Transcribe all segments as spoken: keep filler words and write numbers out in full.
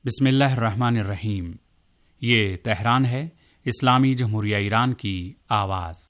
बिस्मिल्लाहिर्रहमानिर्रहीम। ये तेहरान है, इस्लामी जमहूरिया ईरान की आवाज़।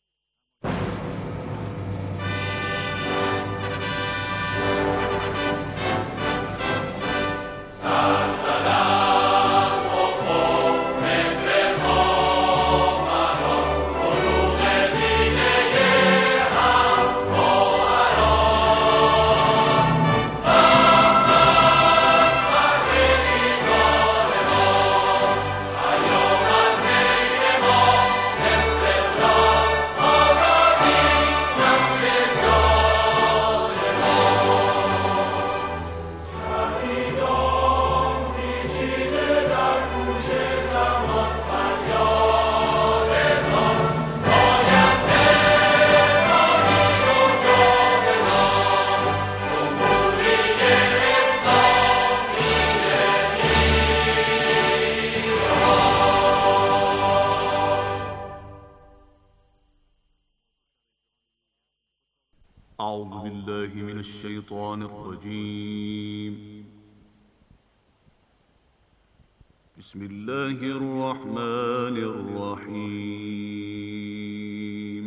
أعوذ بالله من الشيطان الرجيم. بسم الله الرحمن الرحيم.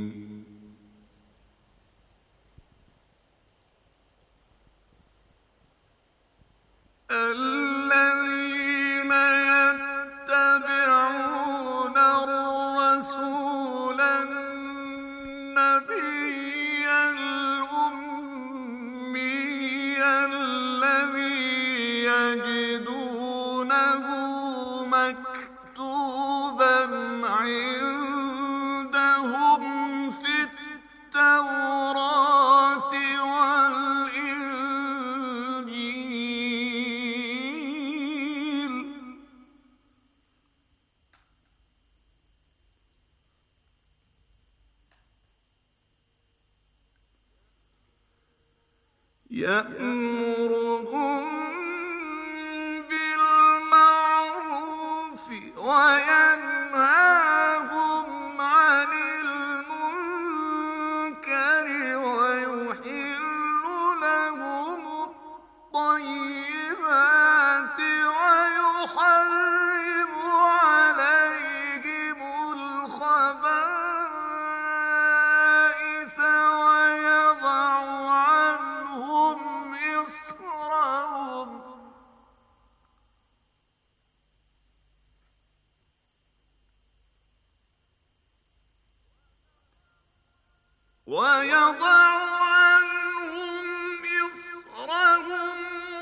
الذين يتبعون الرسول النبي يأمرهم بالمعروف وينهاهم عن المنكر ويحل لهم الطيبات ويحرم عليهم الخبائث ويضع عنهم إصرهم ويضع عنهم إصرهم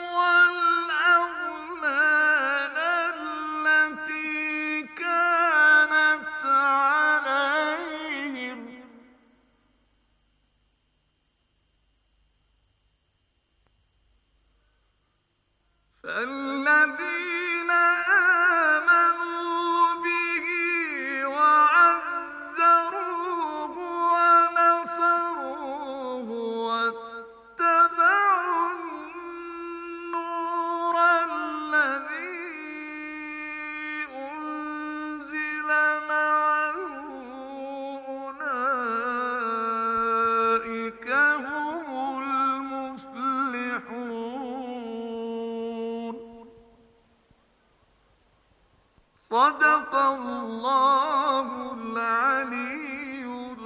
والأغلال التي كانت عليهم فالذين آمنوا به وعزروه ونصروه واتبعوا النور الذي أنزل معه أولئك هم المفلحون. صدق الله العلي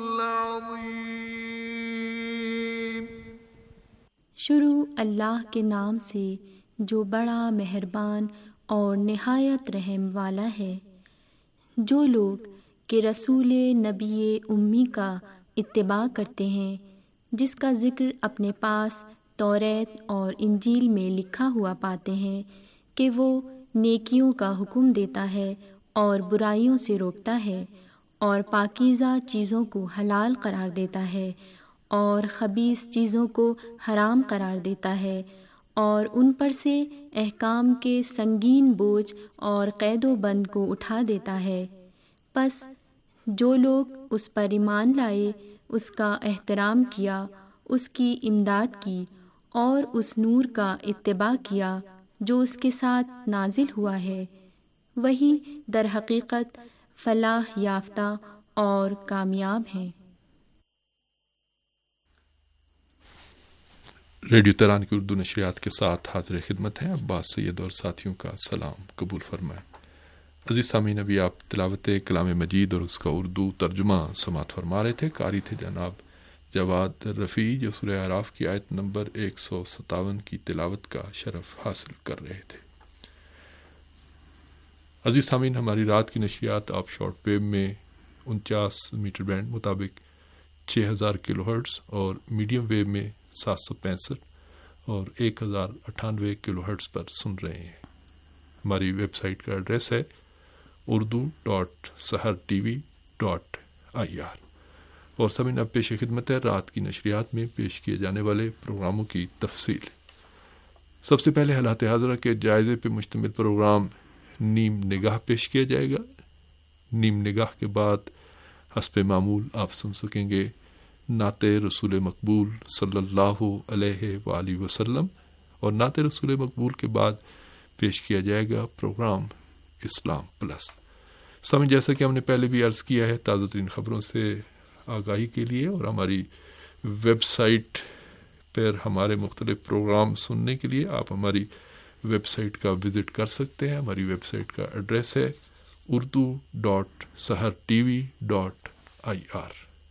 العظيم. शुरू अल्लाह के नाम से जो बड़ा मेहरबान और निहायत रहम वाला है। जो लोग कि रसूल नबी उम्मी का इत्तिबा करते हैं, जिसका ज़िक्र अपने पास तौरात और इंजील में लिखा हुआ पाते हैं कि वो नेकियों का हुक्म देता है और बुराइयों से रोकता है और पाकीज़ा चीज़ों को हलाल करार देता है और ख़बीस चीज़ों को हराम करार देता है और उन पर से अहकाम के संगीन बोझ और क़ैदोबंद को उठा देता है। बस जो लोग उस पर ईमान लाए, उसका एहतराम किया, उसकी इमदाद की और उस नूर का इत्तिबा किया जो उसके साथ नाजिल हुआ है, वही दर हकीकत फलाह याफ्ता और कामयाब हैं। ریڈیو تہران کی اردو نشریات کے ساتھ حاضر خدمت ہیں عباس سید اور ساتھیوں کا سلام قبول فرمائیں۔ عزیز سامعین، ابھی آپ تلاوت کلام مجید اور اس کا اردو ترجمہ سماعت فرما رہے تھے۔ قاری تھے جناب جواد رفیع، جو سورہ اعراف کی آیت نمبر ایک سو ستاون کی تلاوت کا شرف حاصل کر رہے تھے۔ عزیز سامعین، ہماری رات کی نشریات آپ شارٹ ویو میں انچاس میٹر بینڈ مطابق چھ ہزار کلو ہرٹز اور میڈیم ویو میں سات سو پینسٹھ اور ایک ہزار اٹھانوے کلو ہرٹز پر سن رہے ہیں۔ ہماری ویب سائٹ کا ایڈریس ہے Urdu dot Sahar T V dot I R. اور سامعین، اب پیش خدمت ہے رات کی نشریات میں پیش کیے جانے والے پروگراموں کی تفصیل۔ سب سے پہلے حالات حاضرہ کے جائزے پہ مشتمل پروگرام نیم نگاہ پیش کیا جائے گا۔ نیم نگاہ کے بعد حسب معمول آپ سن سکیں گے نعت رسول مقبول صلی اللہ علیہ وآلہ وسلم، اور نعت رسول مقبول کے بعد پیش کیا جائے گا پروگرام اسلام پلس۔ سامعین، جیسا کہ ہم نے پہلے بھی عرض کیا ہے، تازہ ترین خبروں سے آگاہی کے لیے اور ہماری ویب سائٹ پر ہمارے مختلف پروگرام سننے کے لیے آپ ہماری ویب سائٹ کا وزٹ کر سکتے ہیں۔ ہماری ویب سائٹ کا ایڈریس ہے Urdu dot Sahar T V dot I R.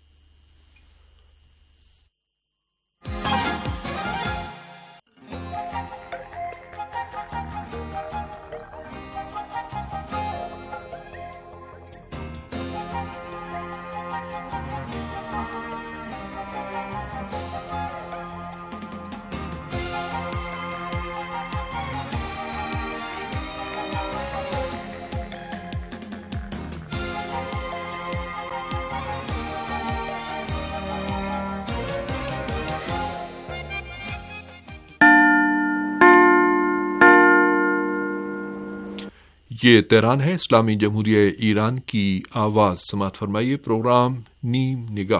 یہ تہران ہے، اسلامی جمہوریہ ایران کی آواز۔ سماعت فرمائیے پروگرام نیم نگاہ۔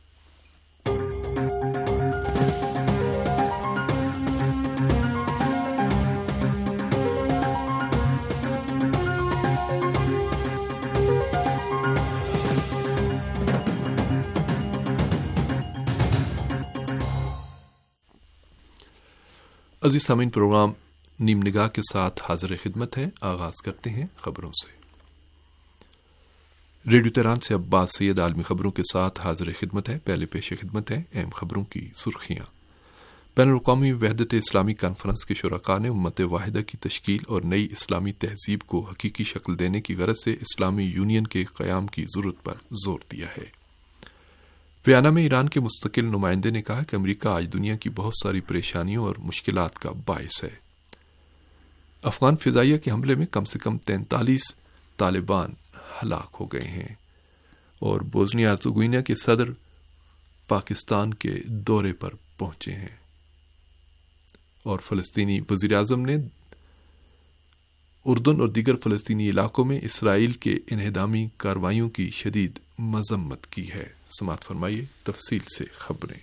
عزیز سامعین، پروگرام نیم نگاہ کے ساتھ حاضر خدمت ہے۔ آغاز کرتے ہیں خبروں سے۔ ریڈیو تہران سے عباس سید عالمی خبروں کے ساتھ حاضر خدمت ہے۔ پہلے پیش خدمت ہے اہم خبروں کی سرخیاں۔ بین الاقوامی وحدت اسلامی کانفرنس کے شرکاء نے امت واحدہ کی تشکیل اور نئی اسلامی تہذیب کو حقیقی شکل دینے کی غرض سے اسلامی یونین کے قیام کی ضرورت پر زور دیا ہے۔ ویانا میں ایران کے مستقل نمائندے نے کہا کہ امریکہ آج دنیا کی بہت ساری پریشانیوں اور مشکلات کا باعث ہے۔ افغان فضائیہ کے حملے میں کم سے کم تینتالیس طالبان ہلاک ہو گئے ہیں، اور بوسنیا ہرزیگوینیا کے صدر پاکستان کے دورے پر پہنچے ہیں، اور فلسطینی وزیر اعظم نے اردن اور دیگر فلسطینی علاقوں میں اسرائیل کے انہدامی کارروائیوں کی شدید مذمت کی ہے۔ سماعت فرمائیے تفصیل سے خبریں۔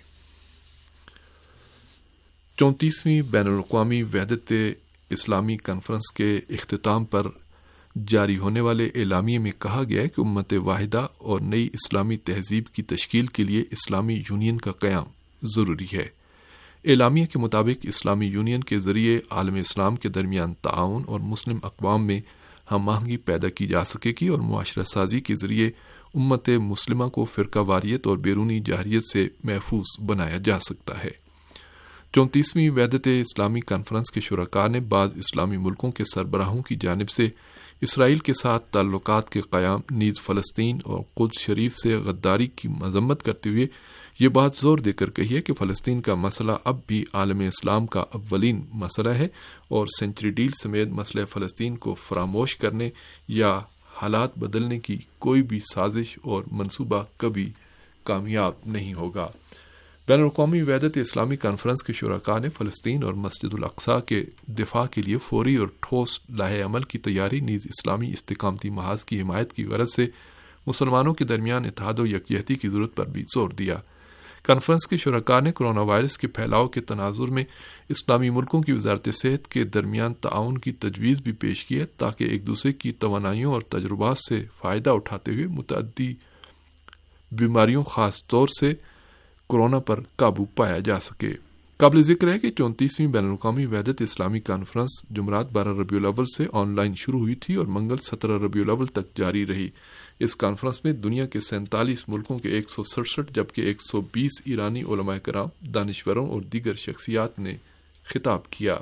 چونتیسویں بین الاقوامی وحدت اسلامی کانفرنس کے اختتام پر جاری ہونے والے اعلامیے میں کہا گیا ہے کہ امت واحدہ اور نئی اسلامی تہذیب کی تشکیل کے لیے اسلامی یونین کا قیام ضروری ہے۔ اعلامیے کے مطابق اسلامی یونین کے ذریعے عالم اسلام کے درمیان تعاون اور مسلم اقوام میں ہم آہنگی پیدا کی جا سکے گی، اور معاشرہ سازی کے ذریعے امت مسلمہ کو فرقہ واریت اور بیرونی جاہریت سے محفوظ بنایا جا سکتا ہے۔ چونتیسویں وحدت اسلامی کانفرنس کے شرکاء نے بعض اسلامی ملکوں کے سربراہوں کی جانب سے اسرائیل کے ساتھ تعلقات کے قیام، نیز فلسطین اور قدس شریف سے غداری کی مذمت کرتے ہوئے یہ بات زور دے کر کہی ہے کہ فلسطین کا مسئلہ اب بھی عالم اسلام کا اولین مسئلہ ہے، اور سینچری ڈیل سمیت مسئلہ فلسطین کو فراموش کرنے یا حالات بدلنے کی کوئی بھی سازش اور منصوبہ کبھی کامیاب نہیں ہوگا۔ بین الاقوامی وحدت اسلامی کانفرنس کے شرکاء نے فلسطین اور مسجد الاقصی کے دفاع کے لیے فوری اور ٹھوس لاہ عمل کی تیاری، نیز اسلامی استقامتی محاذ کی حمایت کی غرض سے مسلمانوں کے درمیان اتحاد و یکجہتی کی ضرورت پر بھی زور دیا۔ کانفرنس کے شرکاء نے کرونا وائرس کے پھیلاؤ کے تناظر میں اسلامی ملکوں کی وزارت صحت کے درمیان تعاون کی تجویز بھی پیش کی ہے، تاکہ ایک دوسرے کی توانائیوں اور تجربات سے فائدہ اٹھاتے ہوئے متعدی بیماریوں، خاص طور سے کورونا پر قابو پایا جا سکے۔ قابل ذکر ہے کہ چونتیسویں بین الاقوامی وحدت اسلامی کانفرنس جمعرات بارہ ربیع الاول سے آن لائن شروع ہوئی تھی اور منگل سترہ ربیع الاول تک جاری رہی۔ اس کانفرنس میں دنیا کے سینتالیس ملکوں کے ایک سو سڑسٹھ جبکہ ایک سو بیس ایرانی علماء کرام، دانشوروں اور دیگر شخصیات نے خطاب کیا۔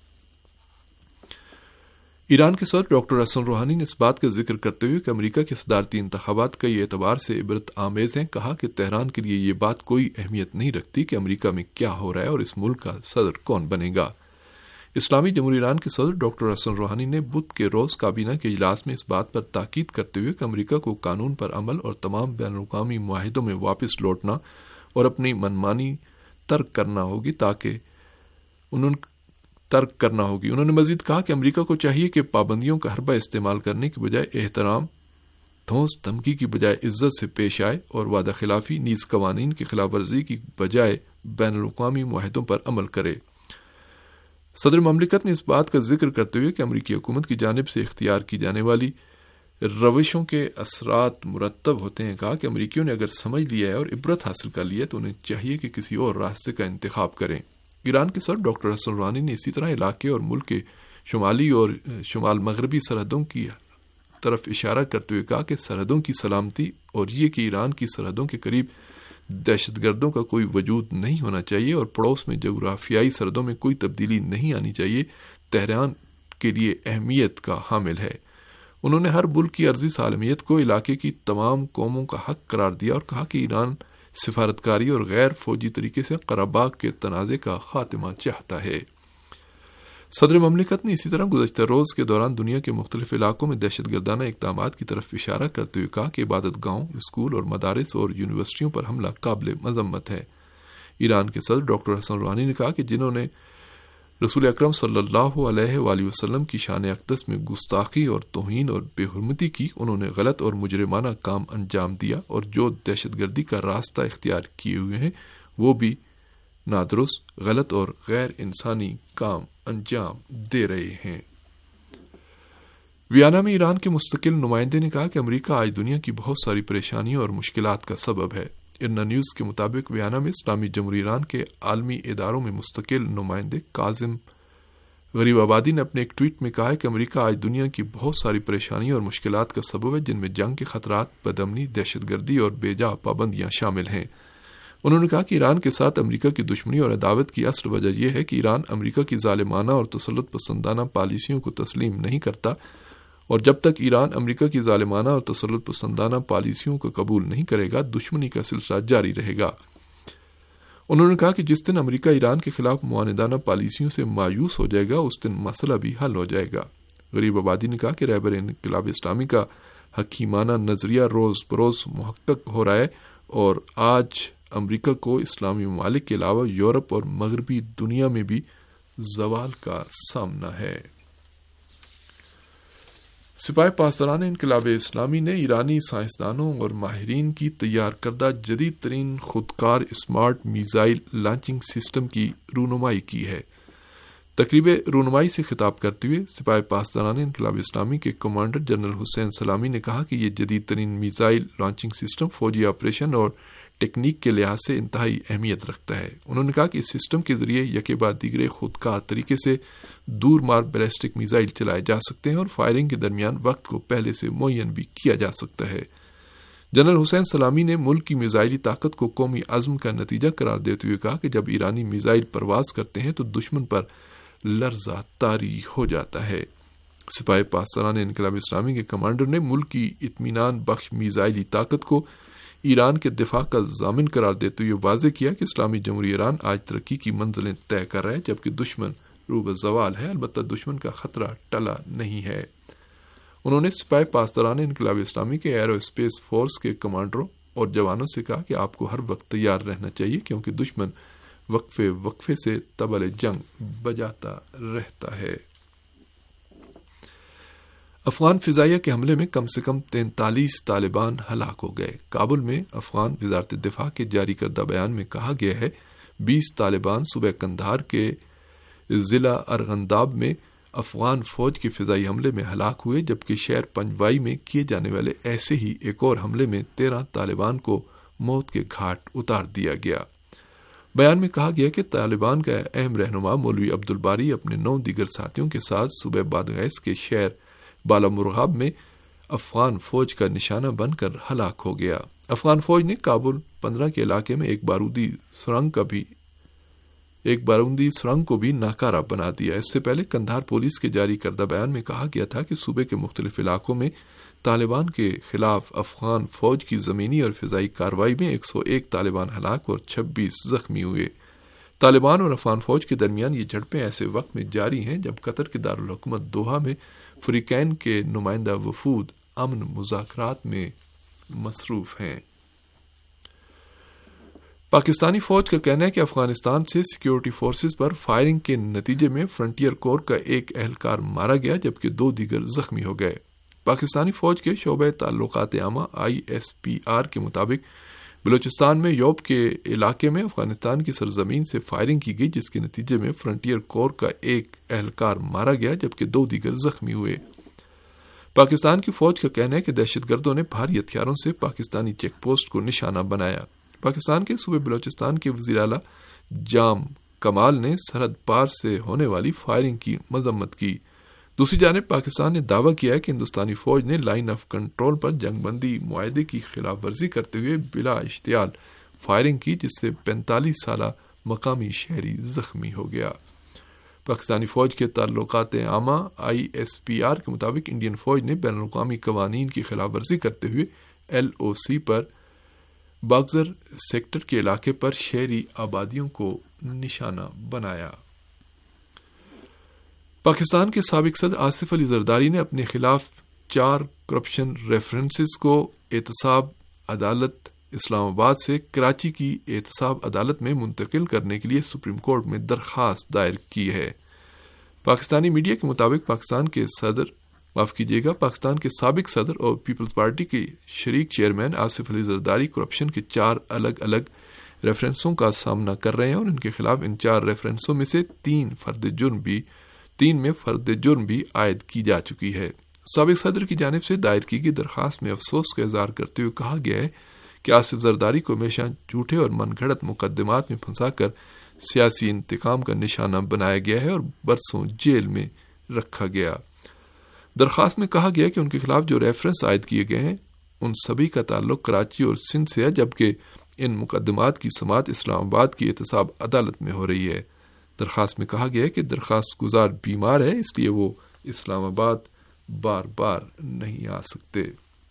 ایران کے صدر ڈاکٹر حسن روحانی نے اس بات کا ذکر کرتے ہوئے کہ امریکہ کے صدارتی انتخابات کئی اعتبار سے عبرت آمیز ہیں، کہا کہ تہران کے لیے یہ بات کوئی اہمیت نہیں رکھتی کہ امریکہ میں کیا ہو رہا ہے اور اس ملک کا صدر کون بنے گا۔ اسلامی جمہوریہ ایران کے صدر ڈاکٹر حسن روحانی نے بدھ کے روز کابینہ کے اجلاس میں اس بات پر تاکید کرتے ہوئے کہ امریکہ کو قانون پر عمل اور تمام بین الاقوامی معاہدوں میں واپس لوٹنا اور اپنی منمانی ترک کرنا ہوگی تاکہ انہوں ترک کرنا ہوگی انہوں نے مزید کہا کہ امریکہ کو چاہیے کہ پابندیوں کا حربہ استعمال کرنے کے بجائے احترام، دھونس دھمکی کی بجائے عزت سے پیش آئے اور وعدہ خلافی نیز قوانین کی خلاف ورزی کی بجائے بین الاقوامی معاہدوں پر عمل کرے۔ صدر مملکت نے اس بات کا ذکر کرتے ہوئے کہ امریکی حکومت کی جانب سے اختیار کی جانے والی روشوں کے اثرات مرتب ہوتے ہیں، کہا کہ امریکیوں نے اگر سمجھ لیا ہے اور عبرت حاصل کر لی ہے تو انہیں چاہیے کہ کسی اور راستے کا انتخاب کریں۔ ایران کے صدر ڈاکٹر حسن روحانی نے اسی طرح علاقے اور ملک کے شمالی اور شمال مغربی سرحدوں کی طرف اشارہ کرتے ہوئے کہا کہ سرحدوں کی سلامتی اور یہ کہ ایران کی سرحدوں کے قریب دہشت گردوں کا کوئی وجود نہیں ہونا چاہیے اور پڑوس میں جغرافیائی سرحدوں میں کوئی تبدیلی نہیں آنی چاہیے، تہران کے لیے اہمیت کا حامل ہے۔ انہوں نے ہر ملک کی عرضی سالمیت کو علاقے کی تمام قوموں کا حق قرار دیا اور کہا کہ ایران سفارتکاری اور غیر فوجی طریقے سے قرہ باغ کے تنازع کا خاتمہ چاہتا ہے۔ صدر مملکت نے اسی طرح گزشتہ روز کے دوران دنیا کے مختلف علاقوں میں دہشت گردانہ اقدامات کی طرف اشارہ کرتے ہوئے کہا کہ عبادت گاہوں، اسکول اور مدارس اور یونیورسٹیوں پر حملہ قابل مذمت ہے۔ ایران کے صدر ڈاکٹر حسن روحانی نے کہا کہ جنہوں نے رسول اکرم صلی اللہ علیہ وآلہ وسلم کی شان اقدس میں گستاخی اور توہین اور بے حرمتی کی، انہوں نے غلط اور مجرمانہ کام انجام دیا اور جو دہشت گردی کا راستہ اختیار کیے ہوئے ہیں وہ بھی نادرست، غلط اور غیر انسانی کام انجام دے رہے ہیں۔ ویانا میں ایران کے مستقل نمائندے نے کہا کہ امریکہ آج دنیا کی بہت ساری پریشانیوں اور مشکلات کا سبب ہے۔ ارنا نیوز کے مطابق ویانا میں اسلامی جمہوریہ ایران کے عالمی اداروں میں مستقل نمائندے کاظم غریب آبادی نے اپنے ایک ٹویٹ میں کہا ہے کہ امریکہ آج دنیا کی بہت ساری پریشانیوں اور مشکلات کا سبب ہے، جن میں جنگ کے خطرات، بدامنی، دہشت گردی اور بے جا پابندیاں شامل ہیں۔ انہوں نے کہا کہ ایران کے ساتھ امریکہ کی دشمنی اور عداوت کی اصل وجہ یہ ہے کہ ایران امریکہ کی ظالمانہ اور تسلط پسندانہ پالیسیوں کو تسلیم نہیں کرتا اور جب تک ایران امریکہ کی ظالمانہ اور تسلط پسندانہ پالیسیوں کو قبول نہیں کرے گا، دشمنی کا سلسلہ جاری رہے گا۔ انہوں نے کہا کہ جس دن امریکہ ایران کے خلاف معاندانہ پالیسیوں سے مایوس ہو جائے گا، اس دن مسئلہ بھی حل ہو جائے گا۔ غریب آبادی نے کہا کہ رہبر انقلاب اسلامی کا حکیمانہ نظریہ روز بروز محقق ہو رہا ہے اور آج امریکہ کو اسلامی ممالک کے علاوہ یورپ اور مغربی دنیا میں بھی زوال کا سامنا ہے۔ سپاہی پاسداران انقلاب اسلامی نے ایرانی سائنسدانوں اور ماہرین کی تیار کردہ جدید ترین خودکار اسمارٹ میزائل لانچنگ سسٹم کی رونمائی کی ہے۔ تقریب رونمائی سے خطاب کرتے ہوئے سپاہی پاسداران انقلاب اسلامی کے کمانڈر جنرل حسین سلامی نے کہا کہ یہ جدید ترین میزائل لانچنگ سسٹم فوجی آپریشن اور ٹیکنیک کے لحاظ سے انتہائی اہمیت رکھتا ہے۔ انہوں نے کہا کہ اس سسٹم کے ذریعے یکے بعد دیگرے خودکار طریقے سے دور مار بیلسٹک میزائل چلائے جا سکتے ہیں اور فائرنگ کے درمیان وقت کو پہلے سے معین بھی کیا جا سکتا ہے۔ جنرل حسین سلامی نے ملک کی میزائلی طاقت کو قومی عزم کا نتیجہ قرار دیتے ہوئے کہا کہ جب ایرانی میزائل پرواز کرتے ہیں تو دشمن پر لرزہ طاری ہو جاتا ہے۔ سپاہی پاسداران انقلاب اسلامی کے کمانڈر نے ملک کی اطمینان بخش میزائلی طاقت کو ایران کے دفاع کا ضامن قرار دیتے ہوئے واضح کیا کہ اسلامی جمہوریہ ایران آج ترقی کی منزلیں طے کر رہا ہے جبکہ دشمن روب زوال ہے، البتہ دشمن کا خطرہ ٹلا نہیں ہے۔ انہوں نے سپاہی پاسداران انقلاب اسلامی کے ایرو اسپیس فورس کے کمانڈروں اور جوانوں سے کہا کہ آپ کو ہر وقت تیار رہنا چاہیے کیونکہ دشمن وقفے وقفے سے طبل جنگ بجاتا رہتا ہے۔ افغان فضائیہ کے حملے میں کم سے کم تینتالیس طالبان ہلاک ہو گئے۔ کابل میں افغان وزارت دفاع کے جاری کردہ بیان میں کہا گیا ہے بیس طالبان صوبہ قندھار کے ضلع ارغنداب میں افغان فوج کے فضائی حملے میں ہلاک ہوئے جبکہ شہر پنجوائی میں کیے جانے والے ایسے ہی ایک اور حملے میں تیرہ طالبان کو موت کے گھاٹ اتار دیا گیا۔ بیان میں کہا گیا کہ طالبان کا اہم رہنما مولوی عبدالباری اپنے نو دیگر ساتھیوں کے ساتھ صوبہ بادغیس کے شہر بالا مرغاب میں افغان فوج کا نشانہ بن کر ہلاک ہو گیا۔ افغان فوج نے کابل پندرہ کے علاقے میں ایک بارودی سرنگ کا بھی ایک بارودی سرنگ کو بھی ناکارہ بنا دیا۔ اس سے پہلے قندھار پولیس کے جاری کردہ بیان میں کہا گیا تھا کہ صوبے کے مختلف علاقوں میں طالبان کے خلاف افغان فوج کی زمینی اور فضائی کارروائی میں ایک سو ایک طالبان ہلاک اور چھبیس زخمی ہوئے۔ طالبان اور افغان فوج کے درمیان یہ جھڑپیں ایسے وقت میں جاری ہیں جب قطر کے دارالحکومت دوحہ میں فریقین کے نمائندہ وفود امن مذاکرات میں مصروف ہیں۔ پاکستانی فوج کا کہنا ہے کہ افغانستان سے سیکیورٹی فورسز پر فائرنگ کے نتیجے میں فرنٹیئر کور کا ایک اہلکار مارا گیا جبکہ دو دیگر زخمی ہو گئے۔ پاکستانی فوج کے شعبہ تعلقات عامہ آئی ایس پی آر کے مطابق بلوچستان میں یوب کے علاقے میں افغانستان کی سرزمین سے فائرنگ کی گئی جس کے نتیجے میں فرنٹیئر کور کا ایک اہلکار مارا گیا جبکہ دو دیگر زخمی ہوئے۔ پاکستان کی فوج کا کہنا ہے کہ دہشت گردوں نے بھاری ہتھیاروں سے پاکستانی چیک پوسٹ کو نشانہ بنایا۔ پاکستان کے صوبے بلوچستان کے وزیر اعلیٰ جام کمال نے سرحد پار سے ہونے والی فائرنگ کی مذمت کی۔ دوسری جانب پاکستان نے دعویٰ کیا ہے کہ ہندوستانی فوج نے لائن آف کنٹرول پر جنگ بندی معاہدے کی خلاف ورزی کرتے ہوئے بلا اشتعال فائرنگ کی جس سے پینتالیس سالہ مقامی شہری زخمی ہو گیا۔ پاکستانی فوج کے تعلقات عامہ آئی ایس پی آر کے مطابق انڈین فوج نے بین الاقوامی قوانین کی خلاف ورزی کرتے ہوئے ایل او سی پر باگزر سیکٹر کے علاقے پر شہری آبادیوں کو نشانہ بنایا۔ پاکستان کے سابق صدر آصف علی زرداری نے اپنے خلاف چار کرپشن ریفرنسز کو احتساب عدالت اسلام آباد سے کراچی کی احتساب عدالت میں منتقل کرنے کے لیے سپریم کورٹ میں درخواست دائر کی ہے۔ پاکستانی میڈیا کے مطابق پاکستان کے صدر معاف کیجیے گا پاکستان کے سابق صدر اور پیپلز پارٹی کے شریک چیئرمین آصف علی زرداری کرپشن کے چار الگ الگ ریفرنسوں کا سامنا کر رہے ہیں اور ان کے خلاف ان چار ریفرنسوں میں سے تین فرد جرم بھی تین میں فرد جرم بھی عائد کی جا چکی ہے۔ سابق صدر کی جانب سے دائر کی گئی درخواست میں افسوس کا اظہار کرتے ہوئے کہا گیا ہے کہ آصف زرداری کو ہمیشہ جھوٹے اور من گھڑت مقدمات میں پھنسا کر سیاسی انتقام کا نشانہ بنایا گیا ہے اور برسوں جیل میں رکھا گیا۔ درخواست میں کہا گیا کہ ان کے خلاف جو ریفرنس عائد کیے گئے ہیں ان سبھی کا تعلق کراچی اور سندھ سے ہے جبکہ ان مقدمات کی سماعت اسلام آباد کی احتساب عدالت میں ہو رہی ہے۔ درخواست میں کہا گیا ہے کہ درخواست گزار بیمار ہے اس لیے وہ اسلام آباد بار بار نہیں آ سکتے۔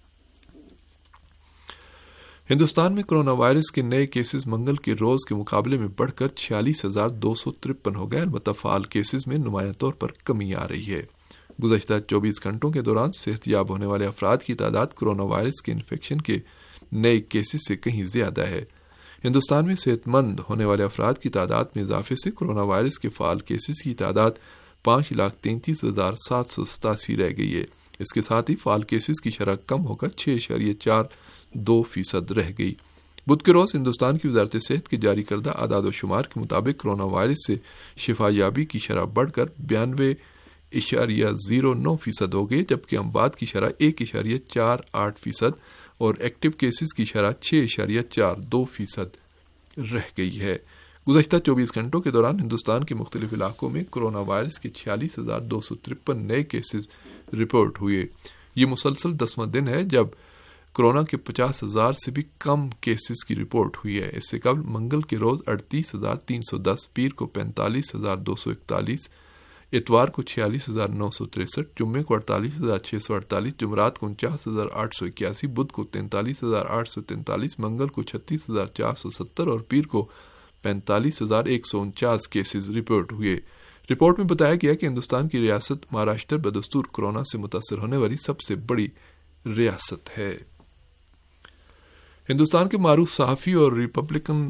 ہندوستان میں کرونا وائرس کے نئے کیسز منگل کے روز کے مقابلے میں بڑھ کر چھیالیس ہزار دو سو ترپن ہو گئے، البتہ فعال کیسز میں نمایاں طور پر کمی آ رہی ہے۔ گزشتہ چوبیس گھنٹوں کے دوران صحت یاب ہونے والے افراد کی تعداد کرونا وائرس کے انفیکشن کے نئے کیسز سے کہیں زیادہ ہے۔ ہندوستان میں صحت مند ہونے والے افراد کی تعداد میں اضافے سے کرونا وائرس کے فعال کیسز کی تعداد پانچ لاکھ تینتیس ہزار سات سو ستاسی رہ گئی ہے۔ اس کے ساتھ ہی فعال کیسز کی شرح کم ہو کر چھ اشاریہ چار دو فیصد رہ گئی۔ بدھ کے روز ہندوستان کی وزارت صحت کے جاری کردہ اعداد و شمار کے مطابق کرونا وائرس سے شفا یابی کی شرح بڑھ کر بیانوے اشاریہ زیرو نو فیصد ہو گئی جبکہ اموات کی شرح ایک اشاریہ چار آٹھ فیصد اور ایکٹیو کیسز کی شرح چھ اشاریہ چار دو فیصد رہ گئی ہے۔ گزشتہ چوبیس گھنٹوں کے دوران ہندوستان کے مختلف علاقوں میں کرونا وائرس کے چھیالیس ہزار دو سو ترپن نئے کیسز رپورٹ ہوئے۔ یہ مسلسل دسواں دن ہے جب کرونا کے پچاس ہزار سے بھی کم کیسز کی رپورٹ ہوئی ہے۔ اس سے قبل منگل کے روز اڑتیس ہزار تین سو دس، پیر کو پینتالیس ہزار دو سو اکتالیس، اتوار کو چھیالیس ہزار نو سو تریسٹھ، جمعے کو اڑتالیس ہزار چھ سو اڑتالیس، جمعرات کو انچاس ہزار آٹھ سو اکیاسی، بدھ کو تینتالیس ہزار آٹھ سو تینتالیس، منگل کو چھتیس ہزار چار سو ستر اور پیر کو پینتالیس ہزار ایک سو انچاس کیسز رپورٹ ہوئے۔ رپورٹ میں بتایا گیا کہ ہندوستان کی ریاست مہاراشٹر بدستور کورونا سے متاثر ہونے والی سب سے بڑی ریاست ہے۔ ہندوستان کے معروف صحافی اور republican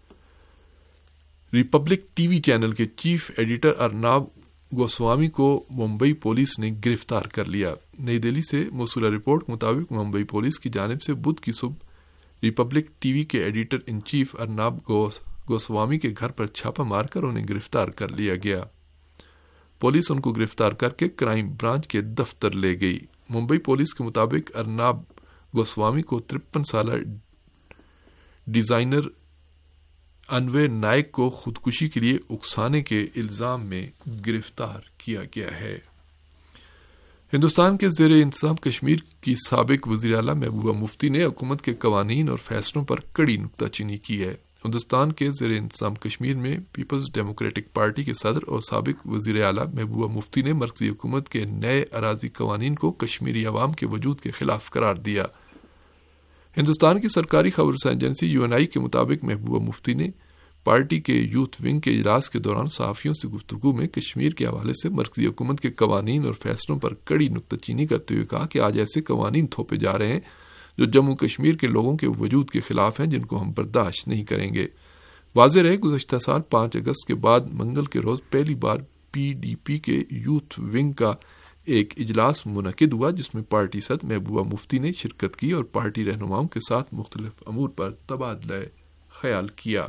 Republic T V channel کے چیف ایڈیٹر ارناب گوسوامی کو ممبئی پولیس نے گرفتار کر لیا۔ نئی دہلی سے موصولہ رپورٹ کے مطابق ممبئی پولیس کی جانب سے بدھ کی صبح ریپبلک ٹی وی کے editor in chief Arnab Goswami کے گھر پر چھاپہ مار کر انہیں گرفتار کر لیا گیا۔ پولیس ان کو گرفتار کر کے کرائم برانچ کے دفتر لے گئی۔ ممبئی پولیس کے مطابق ارناب گوسوامی کو ترپن سالہ ڈیزائنر انور نائک کو خودکشی کے لیے اکسانے کے الزام میں گرفتار کیا گیا ہے۔ ہندوستان کے زیر انتظام کشمیر کی سابق وزیر اعلیٰ محبوبہ مفتی نے حکومت کے قوانین اور فیصلوں پر کڑی نکتہ چینی کی ہے۔ ہندوستان کے زیر انتظام کشمیر میں پیپلز ڈیموکریٹک پارٹی کے صدر اور سابق وزیر اعلیٰ محبوبہ مفتی نے مرکزی حکومت کے نئے اراضی قوانین کو کشمیری عوام کے وجود کے خلاف قرار دیا۔ ہندوستان کی سرکاری خبر رساں ایجنسی یو این آئی کے مطابق محبوبہ مفتی نے پارٹی کے یوتھ ونگ کے اجلاس کے دوران صحافیوں سے گفتگو میں کشمیر کے حوالے سے مرکزی حکومت کے قوانین اور فیصلوں پر کڑی نکتہ چینی کرتے ہوئے کہا کہ آج ایسے قوانین تھوپے جا رہے ہیں جو جموں کشمیر کے لوگوں کے وجود کے خلاف ہیں، جن کو ہم برداشت نہیں کریں گے۔ واضح رہے گزشتہ سال پانچ اگست کے بعد منگل کے روز پہلی بار پی ڈی پی کے یوتھ ونگ کا ایک اجلاس منعقد ہوا جس میں پارٹی صدر محبوبہ مفتی نے شرکت کی اور پارٹی رہنماؤں کے ساتھ مختلف امور پر تبادلہ خیال کیا۔